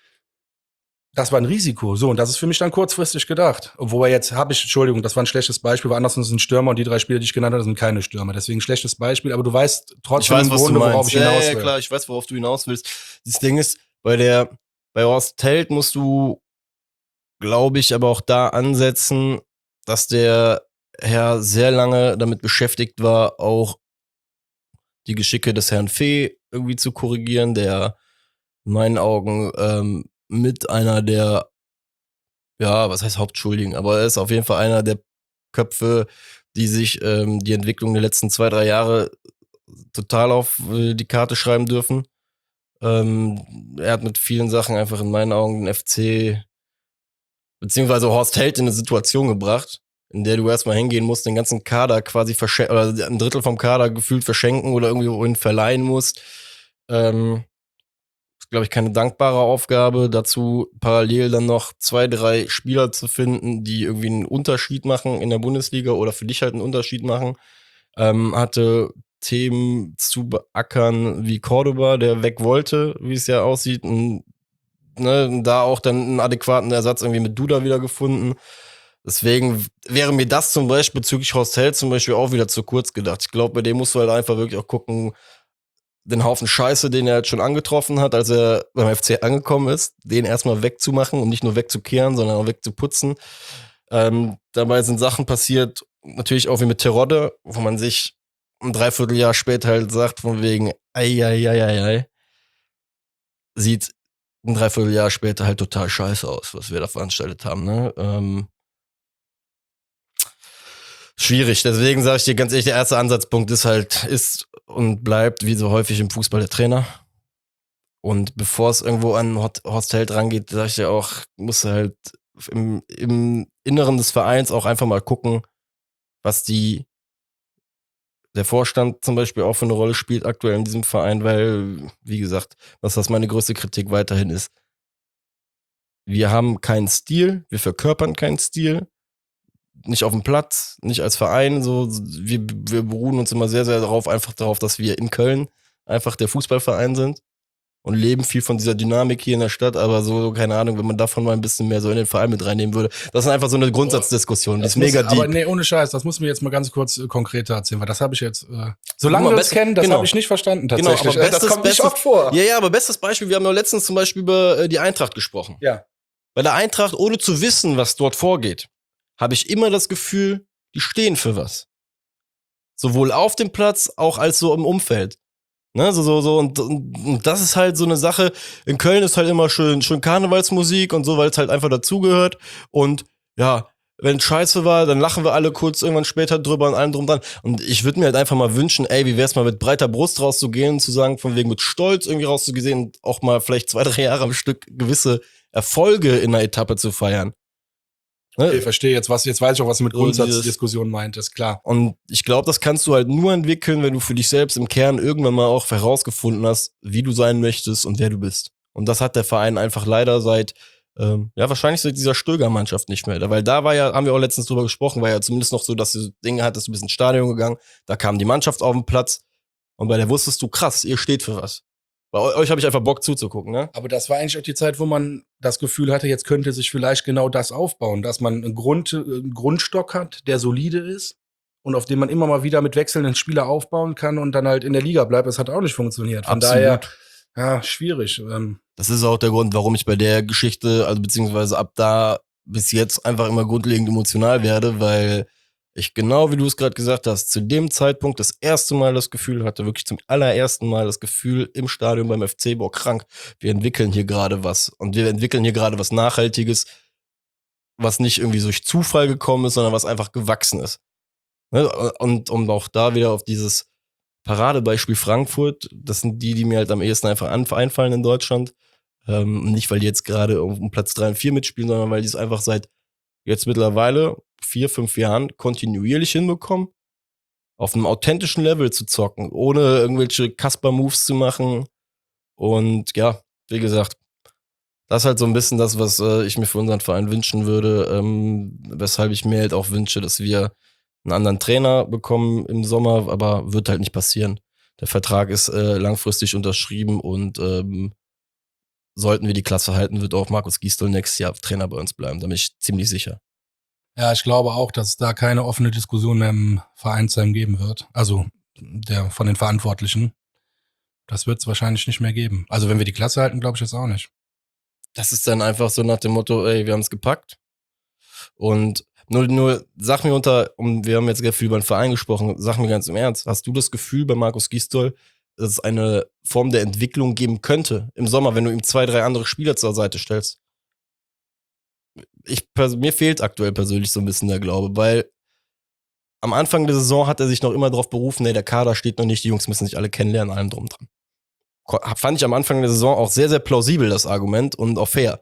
das war ein Risiko. So, und das ist für mich dann kurzfristig gedacht. Obwohl jetzt habe ich, Entschuldigung, das war ein schlechtes Beispiel, weil Anderson ist ein Stürmer und die drei Spieler, die ich genannt habe, sind keine Stürmer. Deswegen ein schlechtes Beispiel, aber du weißt trotzdem im Grunde, worauf ich hinaus will. Ja, ja, klar, ich weiß, worauf du hinaus willst. Das Ding ist, bei der, bei Horst Held musst du, glaube ich, aber auch da ansetzen, dass der her sehr lange damit beschäftigt war, auch die Geschicke des Herrn Fee irgendwie zu korrigieren, der in meinen Augen ähm, mit einer der, ja, was heißt Hauptschuldigen, aber er ist auf jeden Fall einer der Köpfe, die sich ähm, die Entwicklung der letzten zwei, drei Jahre total auf äh, die Karte schreiben dürfen. Ähm, er hat mit vielen Sachen einfach in meinen Augen den F C beziehungsweise Horst Held in eine Situation gebracht, in der du erstmal hingehen musst, den ganzen Kader quasi verschenken, oder ein Drittel vom Kader gefühlt verschenken oder irgendwie wohin verleihen musst. Ähm, ist, glaube ich, keine dankbare Aufgabe. Dazu parallel dann noch zwei, drei Spieler zu finden, die irgendwie einen Unterschied machen in der Bundesliga oder für dich halt einen Unterschied machen. Ähm, hatte Themen zu beackern wie Cordoba, der weg wollte, wie es ja aussieht, und ne, da auch dann einen adäquaten Ersatz irgendwie mit Duda wieder gefunden. Deswegen wäre mir das zum Beispiel bezüglich Horst Held zum Beispiel auch wieder zu kurz gedacht. Ich glaube, bei dem musst du halt einfach wirklich auch gucken, den Haufen Scheiße, den er jetzt schon angetroffen hat, als er beim F C angekommen ist, den erstmal wegzumachen und nicht nur wegzukehren, sondern auch wegzuputzen. Ähm, dabei sind Sachen passiert, natürlich auch wie mit Terodde, wo man sich ein Dreivierteljahr später halt sagt, von wegen, ei, ei, ei, ei, ei, sieht ein Dreivierteljahr später halt total scheiße aus, was wir da veranstaltet haben, ne? Ähm, schwierig. Deswegen sage ich dir ganz ehrlich, der erste Ansatzpunkt ist halt, ist und bleibt, wie so häufig im Fußball, der Trainer. Und bevor es irgendwo an Horst Held rangeht, sage ich dir auch, musst du halt im, im Inneren des Vereins auch einfach mal gucken, was die der Vorstand zum Beispiel auch für eine Rolle spielt aktuell in diesem Verein, weil, wie gesagt, was das meine größte Kritik weiterhin ist. Wir haben keinen Stil, wir verkörpern keinen Stil, nicht auf dem Platz, nicht als Verein, so, wir, wir beruhen uns immer sehr, sehr darauf, einfach darauf, dass wir in Köln einfach der Fußballverein sind und leben viel von dieser Dynamik hier in der Stadt, aber so, keine Ahnung, wenn man davon mal ein bisschen mehr so in den Verein mit reinnehmen würde, das ist einfach so eine Grundsatzdiskussion, die ist muss, mega deep. Aber nee, ohne Scheiß, das muss mir jetzt mal ganz kurz äh, konkreter erzählen, weil das habe ich jetzt, äh, solange wir uns kennen, das genau. habe ich nicht verstanden tatsächlich. Genau, aber bestes, das kommt nicht bestes, oft vor. Ja, ja, aber bestes Beispiel, wir haben ja letztens zum Beispiel über äh, die Eintracht gesprochen. Ja. Bei der Eintracht, ohne zu wissen, was dort vorgeht, habe ich immer das Gefühl, die stehen für was. Sowohl auf dem Platz, auch als so im Umfeld. Ne, so, so, so, und, und, und das ist halt so eine Sache. In Köln ist halt immer schön, schön Karnevalsmusik und so, weil es halt einfach dazugehört. Und ja, wenn scheiße war, dann lachen wir alle kurz irgendwann später drüber und allem drum dran. Und ich würde mir halt einfach mal wünschen, ey, wie wär's mal mit breiter Brust rauszugehen, zu sagen, von wegen mit Stolz irgendwie rauszugehen und auch mal vielleicht zwei, drei Jahre am Stück gewisse Erfolge in einer Etappe zu feiern. Ne? Okay, verstehe jetzt, was, jetzt weiß ich auch, was du mit So Grundsatzdiskussion meintest, klar. Und ich glaube, das kannst du halt nur entwickeln, wenn du für dich selbst im Kern irgendwann mal auch herausgefunden hast, wie du sein möchtest und wer du bist. Und das hat der Verein einfach leider seit, ähm, ja, wahrscheinlich seit dieser Stöger-Mannschaft nicht mehr. Weil da war ja, haben wir auch letztens drüber gesprochen, war ja zumindest noch so, dass du Dinge hattest, du bist ins Stadion gegangen, da kam die Mannschaft auf den Platz und bei der wusstest du, krass, ihr steht für was. Bei euch habe ich einfach Bock zuzugucken, ne? Aber das war eigentlich auch die Zeit, wo man das Gefühl hatte, jetzt könnte sich vielleicht genau das aufbauen, dass man einen, Grund, einen Grundstock hat, der solide ist und auf dem man immer mal wieder mit wechselnden Spieler aufbauen kann und dann halt in der Liga bleibt. Das hat auch nicht funktioniert. Von Absolut. daher, ja, schwierig. Ähm, Das ist auch der Grund, warum ich bei der Geschichte, also beziehungsweise ab da bis jetzt einfach immer grundlegend emotional werde, weil ich genau wie du es gerade gesagt hast, zu dem Zeitpunkt das erste Mal das Gefühl hatte, wirklich zum allerersten Mal das Gefühl im Stadion beim F C, boah, krank, wir entwickeln hier gerade was und wir entwickeln hier gerade was Nachhaltiges, was nicht irgendwie durch Zufall gekommen ist, sondern was einfach gewachsen ist. Ne? Und um auch da wieder auf dieses Paradebeispiel Frankfurt, das sind die, die mir halt am ehesten einfach einfallen in Deutschland. Ähm, nicht, weil die jetzt gerade um Platz drei und vier mitspielen, sondern weil die es einfach seit jetzt mittlerweile vier, fünf Jahren kontinuierlich hinbekommen, auf einem authentischen Level zu zocken, ohne irgendwelche Kasper-Moves zu machen. Und ja, wie gesagt, das ist halt so ein bisschen das, was äh, ich mir für unseren Verein wünschen würde, ähm, weshalb ich mir halt auch wünsche, dass wir einen anderen Trainer bekommen im Sommer, aber wird halt nicht passieren. Der Vertrag ist äh, langfristig unterschrieben und ähm, sollten wir die Klasse halten, wird auch Markus Gisdol nächstes Jahr Trainer bei uns bleiben. Da bin ich ziemlich sicher. ja, ich glaube auch, dass es da keine offene Diskussion mehr im Vereinsheim geben wird. Also der von den Verantwortlichen. Das wird es wahrscheinlich nicht mehr geben. Also wenn wir die Klasse halten, glaube ich jetzt auch nicht. Das ist dann einfach so nach dem Motto, ey, wir haben es gepackt. Und Nur, nur sag mir unter, um, wir haben jetzt viel über den Verein gesprochen, sag mir ganz im Ernst, hast du das Gefühl bei Markus Gisdol, dass es eine Form der Entwicklung geben könnte im Sommer, wenn du ihm zwei, drei andere Spieler zur Seite stellst? Ich, mir fehlt aktuell persönlich so ein bisschen der Glaube, weil am Anfang der Saison hat er sich noch immer darauf berufen, nee, der Kader steht noch nicht, die Jungs müssen sich alle kennenlernen, allem drum dran. Fand ich am Anfang der Saison auch sehr, sehr plausibel, das Argument, und auch fair.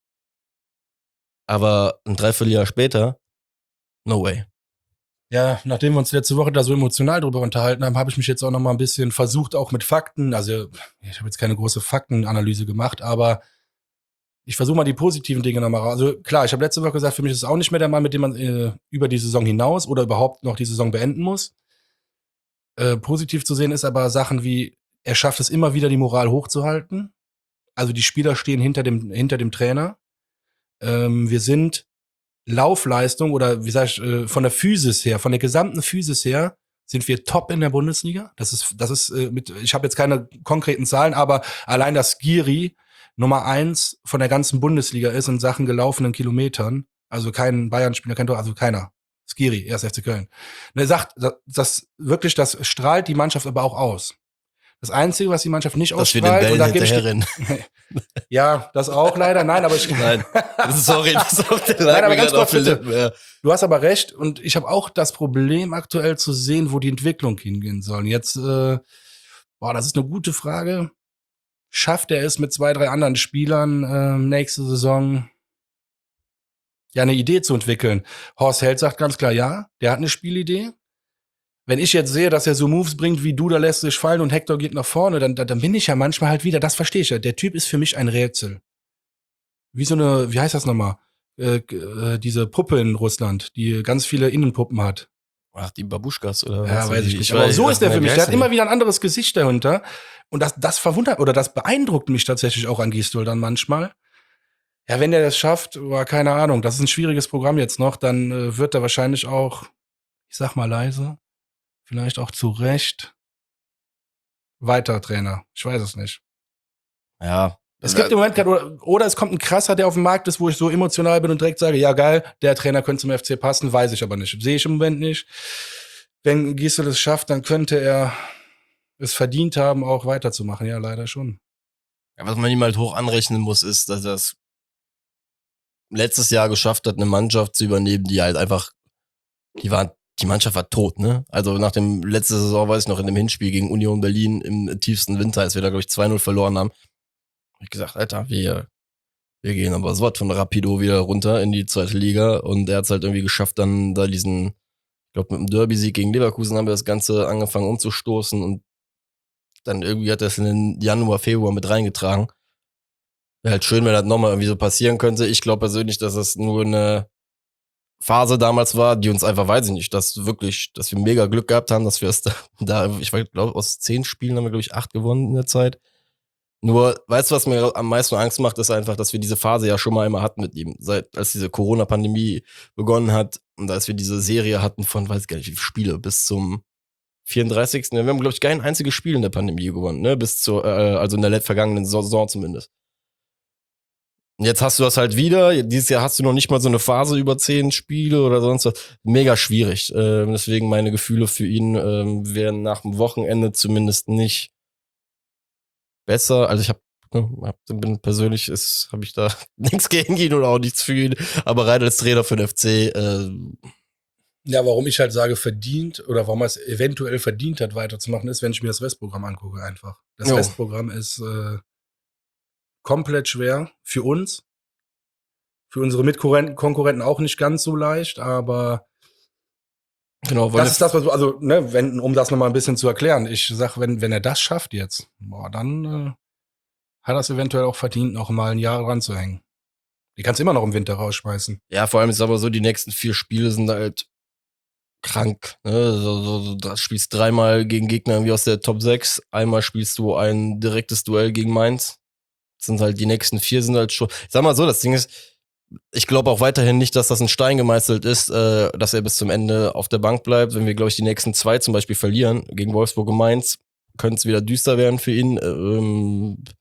Aber ein Dreivierteljahr später, no way. Ja, nachdem wir uns letzte Woche da so emotional drüber unterhalten haben, habe ich mich jetzt auch noch mal ein bisschen versucht, auch mit Fakten, also ich habe jetzt keine große Faktenanalyse gemacht, aber ich versuche mal die positiven Dinge nochmal raus. Also klar, ich habe letzte Woche gesagt, für mich ist es auch nicht mehr der Mann, mit dem man äh, über die Saison hinaus oder überhaupt noch die Saison beenden muss. Äh, positiv zu sehen ist aber Sachen wie, er schafft es immer wieder, die Moral hochzuhalten. Also die Spieler stehen hinter dem, hinter dem Trainer. Ähm, wir sind Laufleistung oder wie sag ich, äh, von der Physis her, von der gesamten Physis her, sind wir top in der Bundesliga. Das ist, das ist äh, mit, ich habe jetzt keine konkreten Zahlen, aber allein das Skiri Nummer eins von der ganzen Bundesliga ist in Sachen gelaufenen Kilometern. Also kein Bayern-Spieler, kein Tor, also keiner. Skiri, erst F C Köln. Und er sagt, das, das wirklich, das strahlt die Mannschaft aber auch aus. Das Einzige, was die Mannschaft nicht Dass ausstrahlt, wir den und da Bällen gebe ich hinterherrennen. ja, das auch leider. Nein, aber ich Nein, sorry, das ist auch der Nein, aber mir ganz gerade auf kurz, die bitte. Lippen, ja. Du hast aber recht, und ich habe auch das Problem, aktuell zu sehen, wo die Entwicklung hingehen soll. Jetzt, äh, boah, das ist eine gute Frage. Schafft er es mit zwei, drei anderen Spielern äh, nächste Saison ja eine Idee zu entwickeln? Horst Held sagt ganz klar, ja, der hat eine Spielidee. Wenn ich jetzt sehe, dass er so Moves bringt wie Duda lässt sich fallen und Hector geht nach vorne, dann, dann bin ich ja manchmal halt wieder, das verstehe ich ja. Der Typ ist für mich ein Rätsel. Wie so eine, wie heißt das nochmal? Äh, äh, diese Puppe in Russland, die ganz viele Innenpuppen hat. Ach, die Babuschkas oder was? Ja, weiß ich nicht. Ich Aber weiß, so was ist der du für mich. meinst. Der hat immer wieder ein anderes Gesicht dahinter. Und das, das verwundert oder das beeindruckt mich tatsächlich auch an Gisdol dann manchmal. Ja, wenn der das schafft, war keine Ahnung, das ist ein schwieriges Programm jetzt noch, dann äh, wird er wahrscheinlich auch, ich sag mal leise, vielleicht auch zu Recht weiter Trainer. Ich weiß es nicht. Ja. Es gibt im Moment kein, oder, oder es kommt ein krasser, der auf dem Markt ist, wo ich so emotional bin und direkt sage, ja geil, der Trainer könnte zum F C passen, weiß ich aber nicht. Sehe ich im Moment nicht. Wenn Gisdol es schafft, dann könnte er es verdient haben, auch weiterzumachen. Ja, leider schon. Ja, was man ihm halt hoch anrechnen muss, ist, dass er es letztes Jahr geschafft hat, eine Mannschaft zu übernehmen, die halt einfach, die war, die Mannschaft war tot, ne? Also nach dem letzten Saison, weiß ich noch, in dem Hinspiel gegen Union Berlin im tiefsten Winter, als wir da, glaube ich, zwei null verloren haben, hab ich gesagt, Alter, wir, wir gehen aber so was von Rapido wieder runter in die zweite Liga, und er hat es halt irgendwie geschafft, dann da diesen, ich glaube, mit dem Derby-Sieg gegen Leverkusen haben wir das Ganze angefangen umzustoßen, und dann irgendwie hat er es in den Januar, Februar mit reingetragen. Wäre halt schön, wenn das nochmal irgendwie so passieren könnte. Ich glaube persönlich, dass es nur eine Phase damals war, die uns einfach, weiß ich nicht, dass wirklich, dass wir mega Glück gehabt haben, dass wir es da, da ich glaube, aus zehn Spielen haben wir, glaube ich, acht gewonnen in der Zeit. Nur, weißt du, was mir am meisten Angst macht, ist einfach, dass wir diese Phase ja schon mal immer hatten mit ihm. Seit, als diese Corona-Pandemie begonnen hat und als wir diese Serie hatten von, weiß gar nicht, wie viele Spiele, bis zum vierunddreißigsten Wir haben, glaube ich, kein einziges Spiel in der Pandemie gewonnen, ne? Bis zur, äh, also in der vergangenen Saison zumindest. Und jetzt hast du das halt wieder. Dieses Jahr hast du noch nicht mal so eine Phase über zehn Spiele oder sonst was. Mega schwierig. Ähm, deswegen meine Gefühle für ihn ähm, wären nach dem Wochenende zumindest nicht besser. Also ich habe hab, bin persönlich ist habe ich da nichts gegen ihn oder auch nichts für ihn. Aber rein als Trainer für den F C. Äh, Ja, warum ich halt sage, verdient oder warum er es eventuell verdient hat, weiterzumachen, ist, wenn ich mir das Restprogramm angucke, einfach. Das Jo. Restprogramm ist äh, komplett schwer für uns. Für unsere Mitkonkurrenten auch nicht ganz so leicht, aber genau. das ist das, was, also, ne, wenn, um das nochmal ein bisschen zu erklären. Ich sag, wenn, wenn er das schafft jetzt, boah, dann äh, hat er es eventuell auch verdient, noch mal ein Jahr dran zu hängen. Die kannst du immer noch im Winter rausschmeißen. Ja, vor allem ist aber so, die nächsten vier Spiele sind halt krank. Ne? So, so, so, da spielst dreimal gegen Gegner irgendwie aus der Top sechs, einmal spielst du ein direktes Duell gegen Mainz. Das sind halt die nächsten vier sind halt schon. Ich sag mal so, das Ding ist, ich glaube auch weiterhin nicht, dass das ein Stein gemeißelt ist, äh, dass er bis zum Ende auf der Bank bleibt. Wenn wir, glaube ich, die nächsten zwei zum Beispiel verlieren, gegen Wolfsburg und Mainz, könnte es wieder düster werden für ihn. Ähm,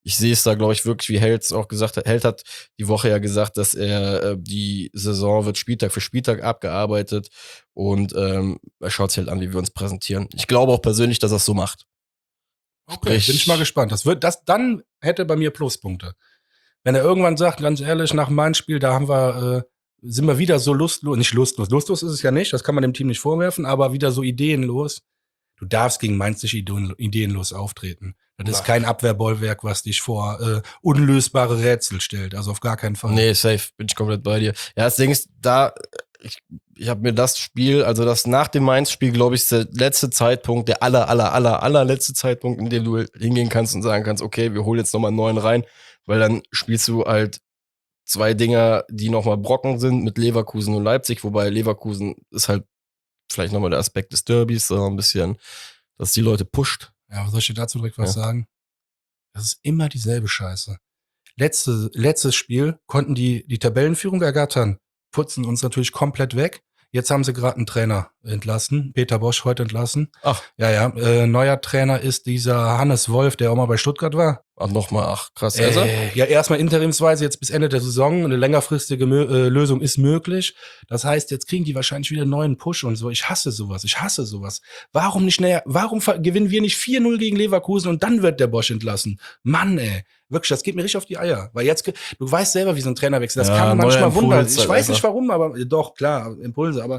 ich sehe es da, glaube ich, wirklich, wie Held auch gesagt hat. Held hat die Woche ja gesagt, dass er äh, die Saison wird Spieltag für Spieltag abgearbeitet und ähm, er schaut sich halt an, wie wir uns präsentieren. Ich glaube auch persönlich, dass er es so macht. Okay, bin ich mal gespannt. Das wird, das dann hätte bei mir Pluspunkte. Wenn er irgendwann sagt, ganz ehrlich, nach meinem Spiel, da haben wir, äh, sind wir wieder so lustlos, nicht lustlos, lustlos ist es ja nicht, das kann man dem Team nicht vorwerfen, aber wieder so ideenlos. Du darfst gegen Mainz nicht ideen- ideenlos auftreten. Das ist Ach. kein Abwehrbollwerk, was dich vor äh, unlösbare Rätsel stellt. Also auf gar keinen Fall. Nee, safe, bin ich komplett bei dir. Ja, das Ding ist, da, ich, ich habe mir das Spiel, also das nach dem Mainz-Spiel, glaube ich, ist der letzte Zeitpunkt, der aller, aller, aller, allerletzte Zeitpunkt, in dem du hingehen kannst und sagen kannst, okay, wir holen jetzt nochmal einen neuen rein, weil dann spielst du halt zwei Dinger, die nochmal Brocken sind mit Leverkusen und Leipzig, wobei Leverkusen ist halt vielleicht nochmal der Aspekt des Derbys, so ein bisschen, dass die Leute pusht. Ja, was soll ich dir dazu direkt was Ja. sagen? Das ist immer dieselbe Scheiße. Letzte, letztes Spiel konnten die die Tabellenführung ergattern, putzen uns natürlich komplett weg. Jetzt haben sie gerade einen Trainer entlassen, Peter Bosch heute entlassen. Ach, Ja, ja, äh, neuer Trainer ist dieser Hannes Wolf, der auch mal bei Stuttgart war. ach nochmal, ach krass. Also? Äh, ja, erstmal interimsweise jetzt bis Ende der Saison. Eine längerfristige Mö äh, Lösung ist möglich. Das heißt, jetzt kriegen die wahrscheinlich wieder einen neuen Push und so. Ich hasse sowas. Ich hasse sowas. Warum nicht näher? Warum ver- gewinnen wir nicht vier null gegen Leverkusen und dann wird der Bosch entlassen? Mann, ey. Wirklich, das geht mir richtig auf die Eier. Weil jetzt, ge- du weißt selber, wie so ein Trainerwechsel, das Ja, kann neuer manchmal Impuls wundern. halt Ich weiß nicht einfach. warum, aber äh, doch, klar, Impulse, aber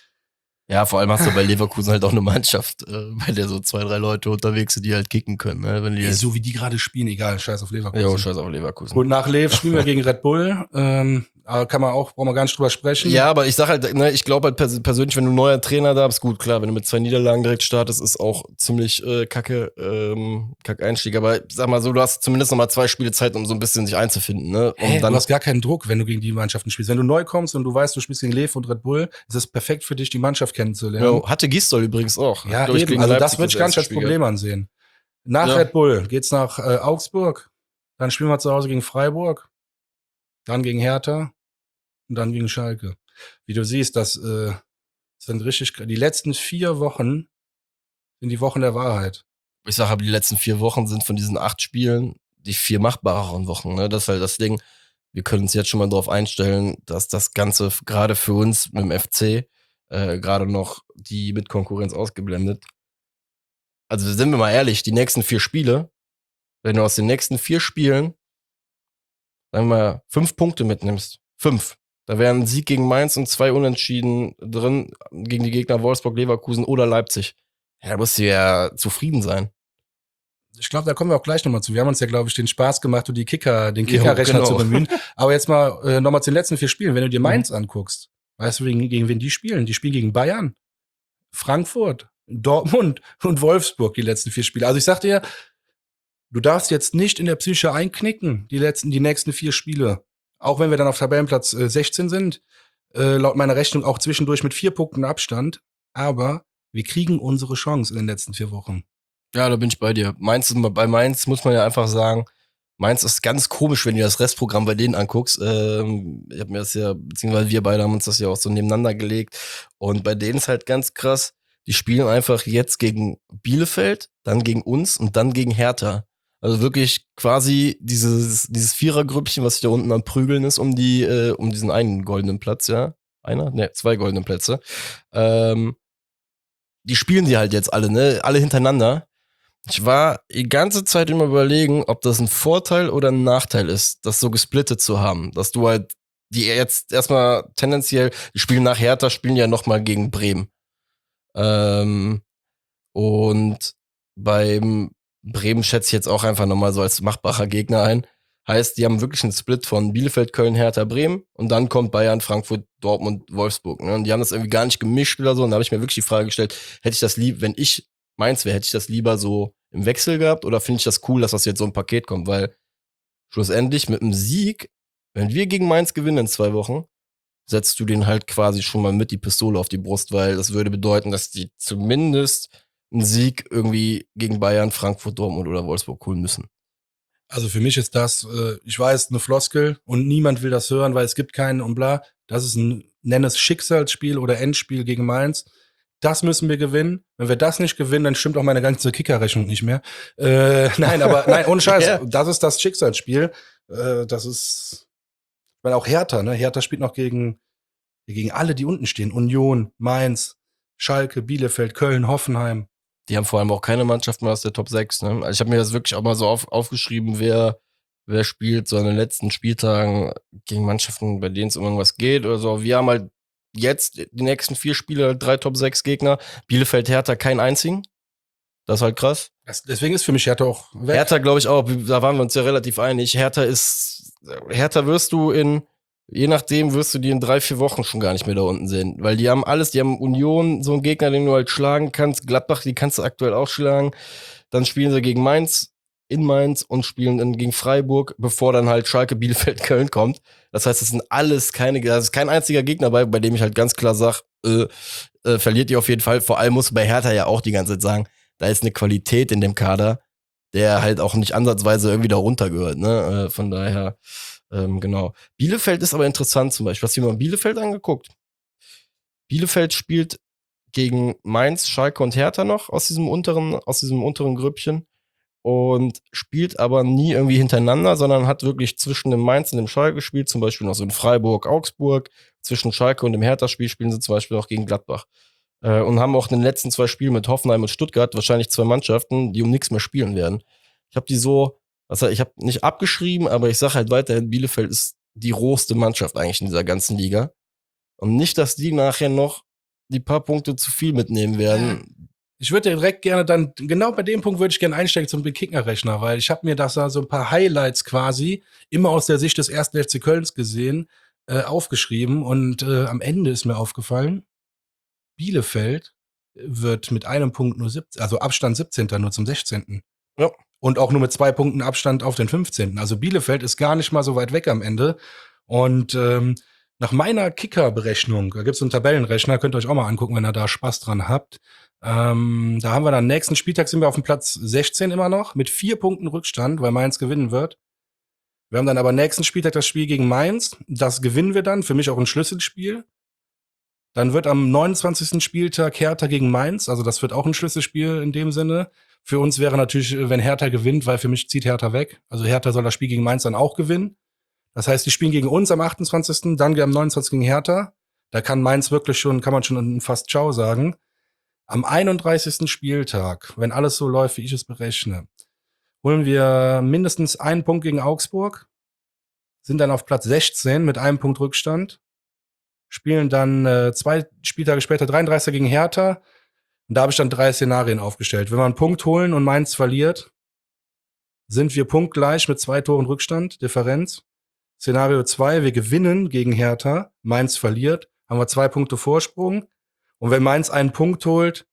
Ja, vor allem hast du bei Leverkusen halt auch eine Mannschaft, äh, bei der so zwei, drei Leute unterwegs sind, die halt kicken können. Ne? Wenn die ey, so wie die gerade spielen, egal, scheiß auf Leverkusen. Jo, scheiß auf Leverkusen. Gut, nach Lev spielen wir gegen Red Bull. Ähm, aber kann man auch, brauchen wir gar nicht drüber sprechen. Ja, aber ich sag halt, ne, ich glaube halt pers persönlich, wenn du ein neuer Trainer da bist, gut, klar, wenn du mit zwei Niederlagen direkt startest, ist auch ziemlich äh, kacke, ähm, kacke Einstieg. Aber sag mal so, du hast zumindest noch mal zwei Spiele Zeit, um so ein bisschen sich einzufinden, ne? Und Hä, dann, du hast gar keinen Druck, wenn du gegen die Mannschaften spielst. Wenn du neu kommst und du weißt, du spielst gegen Lev und Red Bull, ist es perfekt für dich, die Mannschaft kennenzulernen. jo, hatte Gistol übrigens auch. Ja, Glaub ich, eben. gegen Also Leipzig das würde ich gar nicht erste als Spiel Problem ansehen. Nach Ja. Red Bull geht's nach äh, Augsburg. Dann spielen wir zu Hause gegen Freiburg. Dann gegen Hertha. Und dann gegen Schalke. Wie du siehst, das äh, sind richtig, die letzten vier Wochen sind die Wochen der Wahrheit. Ich sag aber, die letzten vier Wochen sind von diesen acht Spielen die vier machbareren Wochen. Ne? Das ist halt das Ding. Wir können uns jetzt schon mal darauf einstellen, dass das Ganze f- gerade für uns mit dem F C äh, gerade noch die Mitkonkurrenz ausgeblendet. Also sind wir mal ehrlich, die nächsten vier Spiele, wenn du aus den nächsten vier Spielen, sagen wir mal, fünf Punkte mitnimmst, fünf, da wären ein Sieg gegen Mainz und zwei Unentschieden drin gegen die Gegner Wolfsburg, Leverkusen oder Leipzig. Ja, da musst du ja zufrieden sein. Ich glaube, da kommen wir auch gleich nochmal zu. Wir haben uns ja, glaube ich, den Spaß gemacht, und die Kicker, den Jo, Kickerrechner genau. zu bemühen. Aber jetzt mal äh, nochmal zu den letzten vier Spielen. Wenn du dir Mhm. Mainz anguckst, weißt du, gegen, gegen wen die spielen? Die spielen gegen Bayern, Frankfurt, Dortmund und Wolfsburg, die letzten vier Spiele. Also ich sag dir, du darfst jetzt nicht in der Psyche einknicken, die letzten, die nächsten vier Spiele. Auch wenn wir dann auf Tabellenplatz äh, sechzehn sind, äh, laut meiner Rechnung auch zwischendurch mit vier Punkten Abstand. Aber wir kriegen unsere Chance in den letzten vier Wochen. Ja, da bin ich bei dir. Mainz, ist- bei Mainz muss man ja einfach sagen, Mainz ist ganz komisch, wenn du das Restprogramm bei denen anguckst. Ähm, ich habe mir das ja, beziehungsweise wir beide haben uns das ja auch so nebeneinander gelegt. Und bei denen ist halt ganz krass, die spielen einfach jetzt gegen Bielefeld, dann gegen uns und dann gegen Hertha. Also wirklich quasi dieses, dieses Vierergrüppchen, was sich da unten am Prügeln ist, um die, äh, um diesen einen goldenen Platz, ja. Einer? Ne, zwei goldene Plätze. Ähm, die spielen die halt jetzt alle, ne? Alle hintereinander. Ich war die ganze Zeit immer überlegen, ob das ein Vorteil oder ein Nachteil ist, das so gesplittet zu haben. Dass du halt, die jetzt erstmal tendenziell, die spielen nach Hertha, spielen ja nochmal gegen Bremen. Ähm, und beim Bremen schätze ich jetzt auch einfach nochmal so als machbarer Gegner ein. Heißt, die haben wirklich einen Split von Bielefeld, Köln, Hertha, Bremen und dann kommt Bayern, Frankfurt, Dortmund, Wolfsburg. Ne? Und die haben das irgendwie gar nicht gemischt oder so. Und da habe ich mir wirklich die Frage gestellt, hätte ich das lieb, wenn ich meins wäre, hätte ich das lieber so im Wechsel gehabt oder finde ich das cool, dass das jetzt so ein Paket kommt? Weil schlussendlich mit einem Sieg, wenn wir gegen Mainz gewinnen in zwei Wochen, setzt du den halt quasi schon mal mit die Pistole auf die Brust, weil das würde bedeuten, dass die zumindest einen Sieg irgendwie gegen Bayern, Frankfurt, Dortmund oder Wolfsburg holen müssen. Also für mich ist das, äh, ich weiß, eine Floskel und niemand will das hören, weil es gibt keinen und bla. Das ist ein, nenn es Schicksalsspiel oder Endspiel gegen Mainz. das müssen wir gewinnen. Wenn wir das nicht gewinnen, dann stimmt auch meine ganze Kickerrechnung nicht mehr. Äh, nein, aber nein, ohne Scheiß. Ja. Das ist das Schicksalsspiel. Äh, das ist, ich meine, auch Hertha, ne? Hertha spielt noch gegen, gegen alle, die unten stehen. Union, Mainz, Schalke, Bielefeld, Köln, Hoffenheim. Die haben vor allem auch keine Mannschaft mehr aus der Top sechs. Ne? Also ich habe mir das wirklich auch mal so auf, aufgeschrieben, wer, wer spielt so an den letzten Spieltagen gegen Mannschaften, bei denen es um irgendwas geht oder so. Wir haben halt jetzt die nächsten vier Spiele drei Top sechs Gegner. Bielefeld, Hertha, keinen einzigen. Das ist halt krass. Das, deswegen ist für mich Hertha auch weg. Hertha, glaube ich auch, da waren wir uns ja relativ einig. Hertha ist, Hertha wirst du in, je nachdem wirst du die in drei, vier Wochen schon gar nicht mehr da unten sehen. Weil die haben alles, die haben Union, so einen Gegner, den du halt schlagen kannst. Gladbach, die kannst du aktuell auch schlagen. Dann spielen sie gegen Mainz, in Mainz und spielen dann gegen Freiburg, bevor dann halt Schalke, Bielefeld, Köln kommt. Das heißt, es sind alles keine, das ist kein einziger Gegner bei, bei dem ich halt ganz klar sage, äh, äh, verliert ihr auf jeden Fall. Vor allem musst du bei Hertha ja auch die ganze Zeit sagen, da ist eine Qualität in dem Kader, der halt auch nicht ansatzweise irgendwie da runtergehört, ne? Äh, von daher, ähm, genau. Bielefeld ist aber interessant zum Beispiel. Hast du dir mal Bielefeld angeguckt? Bielefeld spielt gegen Mainz, Schalke und Hertha noch aus diesem unteren, aus diesem unteren Grüppchen und spielt aber nie irgendwie hintereinander, sondern hat wirklich zwischen dem Mainz und dem Schalke gespielt, zum Beispiel noch so in Freiburg, Augsburg. Zwischen Schalke und dem Hertha-Spiel spielen sie zum Beispiel auch gegen Gladbach. Äh, und haben auch in den letzten zwei Spielen mit Hoffenheim und Stuttgart wahrscheinlich zwei Mannschaften, die um nichts mehr spielen werden. Ich habe die so, also ich habe nicht abgeschrieben, aber ich sage halt weiterhin, Bielefeld ist die rohste Mannschaft eigentlich in dieser ganzen Liga. Und nicht, dass die nachher noch die paar Punkte zu viel mitnehmen werden. Ich würde direkt gerne dann, genau bei dem Punkt würde ich gerne einsteigen zum Kicker-Rechner, weil ich habe mir das da so ein paar Highlights quasi immer aus der Sicht des ersten F C Kölns gesehen, äh, aufgeschrieben und äh, am Ende ist mir aufgefallen, Bielefeld wird mit einem Punkt nur siebzehn, also Abstand siebzehnter nur zum sechzehnten Ja. Und auch nur mit zwei Punkten Abstand auf den fünfzehnten Also Bielefeld ist gar nicht mal so weit weg am Ende. Und ähm, nach meiner Kicker-Berechnung, da gibt's einen Tabellenrechner, könnt ihr euch auch mal angucken, wenn ihr da Spaß dran habt. Ähm, da haben wir dann nächsten Spieltag sind wir auf dem Platz sechzehn immer noch, mit vier Punkten Rückstand, weil Mainz gewinnen wird. Wir haben dann aber nächsten Spieltag das Spiel gegen Mainz. Das gewinnen wir dann, für mich auch ein Schlüsselspiel. Dann wird am neunundzwanzigsten Spieltag Hertha gegen Mainz, also das wird auch ein Schlüsselspiel in dem Sinne. Für uns wäre natürlich, wenn Hertha gewinnt, weil für mich zieht Hertha weg. Also Hertha soll das Spiel gegen Mainz dann auch gewinnen. Das heißt, die spielen gegen uns am achtundzwanzigsten Dann am neunundzwanzigsten gegen Hertha. Da kann Mainz wirklich schon, kann man schon fast Ciao sagen. Am einunddreißigsten Spieltag, wenn alles so läuft, wie ich es berechne, holen wir mindestens einen Punkt gegen Augsburg, sind dann auf Platz sechzehn mit einem Punkt Rückstand, spielen dann äh, zwei Spieltage später dreiunddreißigster gegen Hertha. Und da habe ich dann drei Szenarien aufgestellt. Wenn wir einen Punkt holen und Mainz verliert, sind wir punktgleich mit zwei Toren Rückstand, Differenz. Szenario zwei, wir gewinnen gegen Hertha, Mainz verliert, haben wir zwei Punkte Vorsprung. Und wenn Mainz einen Punkt holt,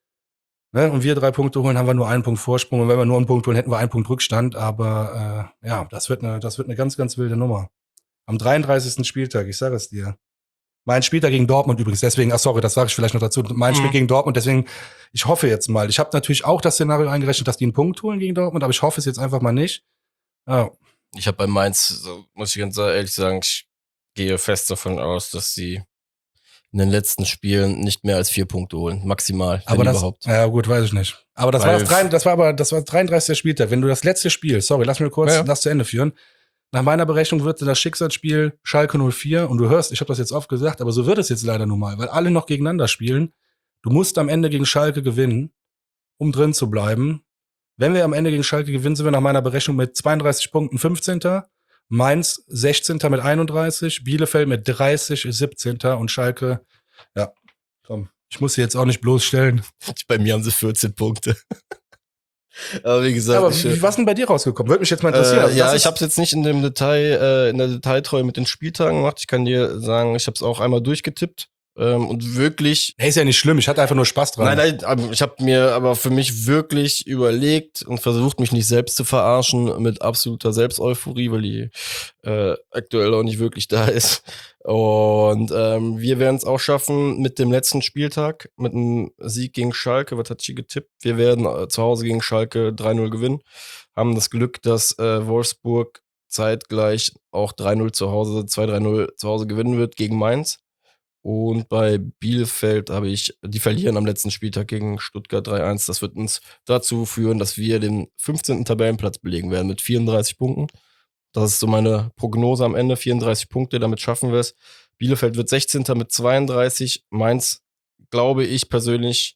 ne, und wir drei Punkte holen, haben wir nur einen Punkt Vorsprung. Und wenn wir nur einen Punkt holen, hätten wir einen Punkt Rückstand. Aber äh, ja, das wird eine, das wird eine ganz, ganz wilde Nummer. Am dreiunddreißigsten Spieltag, ich sage es dir. Mein Spieltag gegen Dortmund übrigens, deswegen, ach sorry, das sage ich vielleicht noch dazu. Mein mhm. Spiel gegen Dortmund, deswegen, ich hoffe jetzt mal. Ich habe natürlich auch das Szenario eingerechnet, dass die einen Punkt holen gegen Dortmund, aber ich hoffe es jetzt einfach mal nicht. Oh. Ich habe bei Mainz, so, muss ich ganz ehrlich sagen, ich gehe fest davon aus, dass sie in den letzten Spielen nicht mehr als vier Punkte holen, maximal, wenn aber das, überhaupt. Ja gut, weiß ich nicht. Aber das Weil war das, drei, das war aber das war dreiunddreißigster Spieltag. Wenn du das letzte Spiel, sorry, lass mir kurz ja. das zu Ende führen. Nach meiner Berechnung wird das Schicksalsspiel Schalke null vier und du hörst, ich habe das jetzt oft gesagt, aber so wird es jetzt leider nun mal, weil alle noch gegeneinander spielen. Du musst am Ende gegen Schalke gewinnen, um drin zu bleiben. Wenn wir am Ende gegen Schalke gewinnen, sind wir nach meiner Berechnung mit zweiunddreißig Punkten fünfzehnter Mainz sechzehnter mit einunddreißig, Bielefeld mit dreißig siebzehnter und Schalke, ja, komm, ich muss sie jetzt auch nicht bloßstellen. Bei mir haben sie vierzehn Punkte. Aber wie gesagt, aber ich, wie, was ist denn bei dir rausgekommen? Würde mich jetzt mal interessieren. Äh, also ja, ich habe es jetzt nicht in dem Detail, äh, in der Detailtreue mit den Spieltagen gemacht. Ich kann dir sagen, ich habe es auch einmal durchgetippt ähm, und wirklich. Hey, ist ja nicht schlimm. Ich hatte einfach nur Spaß dran. Nein, nein, ich habe mir aber für mich wirklich überlegt und versucht, mich nicht selbst zu verarschen mit absoluter Selbsteuphorie, weil die äh, aktuell auch nicht wirklich da ist. Und ähm, wir werden es auch schaffen mit dem letzten Spieltag, mit einem Sieg gegen Schalke. Was hat sie getippt? Wir werden äh, zu Hause gegen Schalke drei null gewinnen. Haben das Glück, dass äh, Wolfsburg zeitgleich auch drei null zu Hause, zwei drei null zu Hause gewinnen wird gegen Mainz. Und bei Bielefeld habe ich, die verlieren am letzten Spieltag gegen Stuttgart drei eins. Das wird uns dazu führen, dass wir den fünfzehnten Tabellenplatz belegen werden mit vierunddreißig Punkten. Das ist so meine Prognose am Ende, vierunddreißig Punkte, damit schaffen wir es. Bielefeld wird sechzehnter mit zweiunddreißig. Mainz, glaube ich persönlich,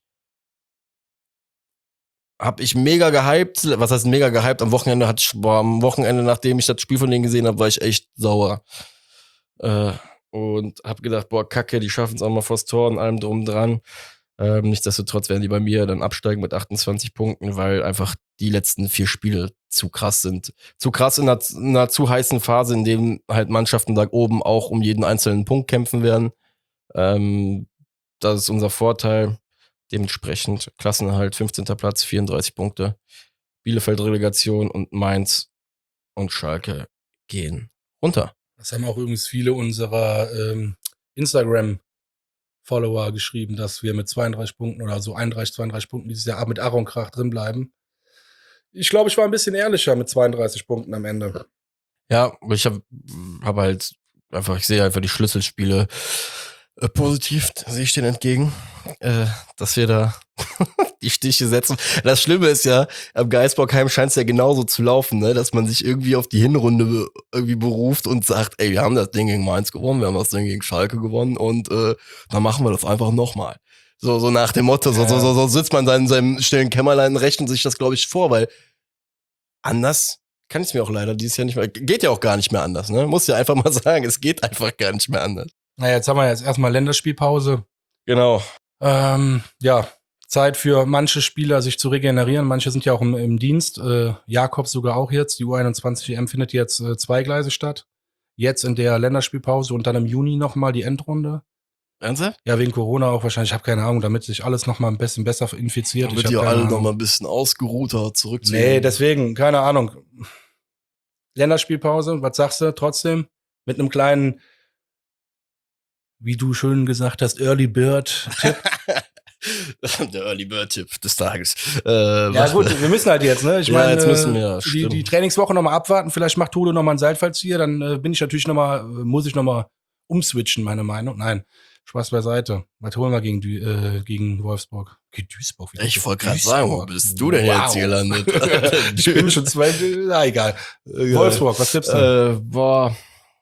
habe ich mega gehypt. Was heißt mega gehypt? Am Wochenende hatte ich, boah, am Wochenende, nachdem ich das Spiel von denen gesehen habe, war ich echt sauer. Äh, und habe gedacht, boah, Kacke, die schaffen es auch mal vors Tor und allem drum dran. Ähm, nichtsdestotrotz werden die bei mir dann absteigen mit achtundzwanzig Punkten, weil einfach die letzten vier Spiele zu krass sind. Zu krass in einer, in einer zu heißen Phase, in dem halt Mannschaften da oben auch um jeden einzelnen Punkt kämpfen werden. Ähm, das ist unser Vorteil. Dementsprechend Klassenerhalt, fünfzehnter Platz, vierunddreißig Punkte. Bielefeld Relegation und Mainz und Schalke gehen runter. Das haben auch übrigens viele unserer ähm, Instagram-Follower geschrieben, dass wir mit zweiunddreißig Punkten oder so einunddreißig, zweiunddreißig Punkten dieses Jahr mit Ach und Krach drin bleiben. Ich glaube, ich war ein bisschen ehrlicher mit zweiunddreißig Punkten am Ende. Ja, ich habe hab halt einfach, ich sehe einfach die Schlüsselspiele äh, positiv, da sehe ich denen entgegen, äh, dass wir da die Stiche setzen. Das Schlimme ist ja, am Geisbockheim scheint es ja genauso zu laufen, ne, dass man sich irgendwie auf die Hinrunde be- irgendwie beruft und sagt, ey, wir haben das Ding gegen Mainz gewonnen, wir haben das Ding gegen Schalke gewonnen und äh, dann machen wir das einfach nochmal. So, so nach dem Motto, so, so, so, so sitzt man da in seinem stillen Kämmerlein und rechnet sich das, glaube ich, vor, weil anders kann ich es mir auch leider dieses Jahr nicht mehr, geht ja auch gar nicht mehr anders, ne? Muss ja einfach mal sagen, es geht einfach gar nicht mehr anders. Naja, jetzt haben wir jetzt erstmal Länderspielpause. Genau. Ähm, ja, Zeit für manche Spieler, sich zu regenerieren. Manche sind ja auch im, im Dienst. Äh, Jakobs sogar auch jetzt. Die U einundzwanzig E M findet jetzt äh, zweigleisig statt. Jetzt in der Länderspielpause und dann im Juni nochmal die Endrunde. Ernsthaft? Ja, wegen Corona auch wahrscheinlich. Ich habe keine Ahnung, damit sich alles nochmal ein bisschen besser infiziert. Damit ich ihr hab keine alle Ahnung. nochmal ein bisschen ausgeruhter zurückziehen. Nee, deswegen, keine Ahnung. Länderspielpause, was sagst du trotzdem? Mit einem kleinen, wie du schön gesagt hast, Early Bird Tipp. Der Early Bird Tipp des Tages. Äh, Ja gut, wir müssen halt jetzt, ne? Ich Ja, meine, jetzt müssen wir, äh, die, stimmt. die Trainingswoche nochmal abwarten. Vielleicht macht Tode nochmal einen Seitfallzieher, dann äh, bin ich natürlich nochmal, äh, muss ich nochmal umswitchen, meine Meinung. Nein, Spaß beiseite. Was holen wir gegen, Dü- äh, gegen Wolfsburg? Gegen Duisburg. wie Ich heißt wollte das? gerade sagen, wo Duisburg. bist du denn Wow. jetzt hier gelandet? Ich bin schon zwei, na egal. Wolfsburg, was tippst du? Äh, boah.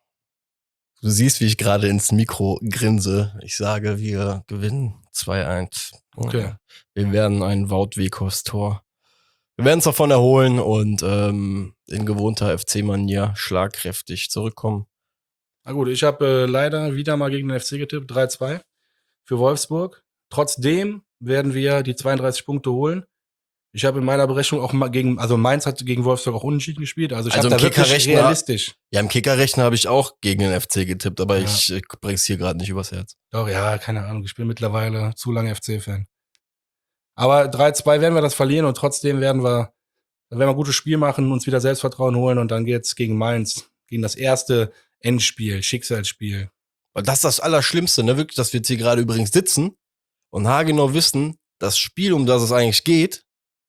Du siehst, wie ich gerade ins Mikro grinse. Ich sage, wir gewinnen zwei eins. Okay. Wir werden ein Wout-Weghorst-Tor. Wir werden es davon erholen und ähm, in gewohnter F C-Manier schlagkräftig zurückkommen. Na gut, ich habe äh, leider wieder mal gegen den F C getippt, drei zwei für Wolfsburg. Trotzdem werden wir die zweiunddreißig Punkte holen. Ich habe in meiner Berechnung auch mal gegen, also Mainz hat gegen Wolfsburg auch unentschieden gespielt. Also ich Also habe im da wirklich Kickerrechner- realistisch. Ja, im Kickerrechner habe ich auch gegen den F C getippt, aber Ja. ich äh, bring's hier gerade nicht übers Herz. Doch, ja, keine Ahnung. Ich bin mittlerweile zu lange F C-Fan. Aber drei zwei werden wir das verlieren und trotzdem werden wir, werden wir ein gutes Spiel machen, uns wieder Selbstvertrauen holen und dann geht's gegen Mainz, gegen das erste Endspiel, Schicksalsspiel. Weil das ist das Allerschlimmste, ne? Wirklich, dass wir jetzt hier gerade übrigens sitzen und haargenau wissen, das Spiel, um das es eigentlich geht,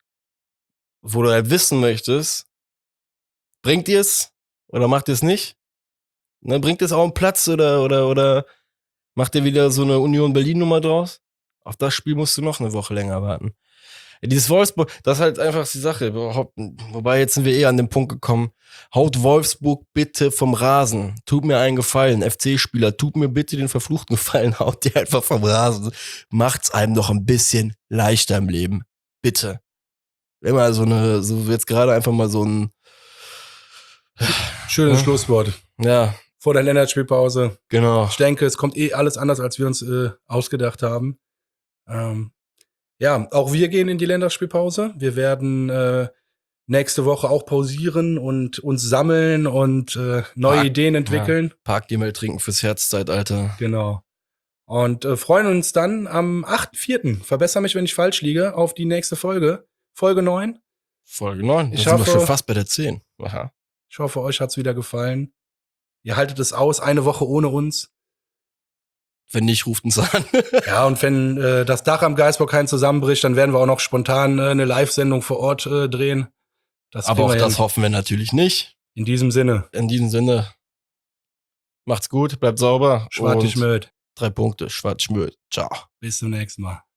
wo du halt wissen möchtest, bringt ihr es oder macht ihr es nicht? Ne, bringt es auch einen Platz oder, oder, oder macht ihr wieder so eine Union Berlin-Nummer draus? Auf das Spiel musst du noch eine Woche länger warten. Ja, dieses Wolfsburg, das ist halt einfach die Sache. Überhaupt, wobei, jetzt sind wir eh an den Punkt gekommen. Haut Wolfsburg bitte vom Rasen. Tut mir einen Gefallen, F C-Spieler, tut mir bitte den verfluchten Gefallen. Haut die einfach vom Rasen. Macht's einem doch ein bisschen leichter im Leben. Bitte. Wenn man so eine, so jetzt gerade einfach mal so ein, Schönes Ja. Schlusswort. ja, Vor der Länderspielpause. genau. Ich denke, es kommt eh alles anders, als wir uns äh, ausgedacht haben. Ähm, ja, auch wir gehen in die Länderspielpause. Wir werden äh, nächste Woche auch pausieren und uns sammeln und äh, neue Park- Ideen entwickeln. Park die mal trinken fürs Herzzeitalter. Genau. Und äh, freuen uns dann am achten vierten Verbessere mich, wenn ich falsch liege, auf die nächste Folge. Folge neun. Folge neun. Ich Da sind wir hoffe- schon fast bei der zehn. Aha. Ich hoffe, euch hat's wieder gefallen. Ihr haltet es aus, eine Woche ohne uns. Wenn nicht, ruft uns an. Ja, und wenn äh, das Dach am Geisbockhain zusammenbricht, dann werden wir auch noch spontan äh, eine Live-Sendung vor Ort äh, drehen. Das Aber kriegen auch wir das hin. hoffen wir natürlich nicht. In diesem Sinne, In diesem Sinne, macht's gut, bleibt sauber. schwart dich und mit. Drei Punkte, Schwarz-Schmöd. Ciao. Bis zum nächsten Mal.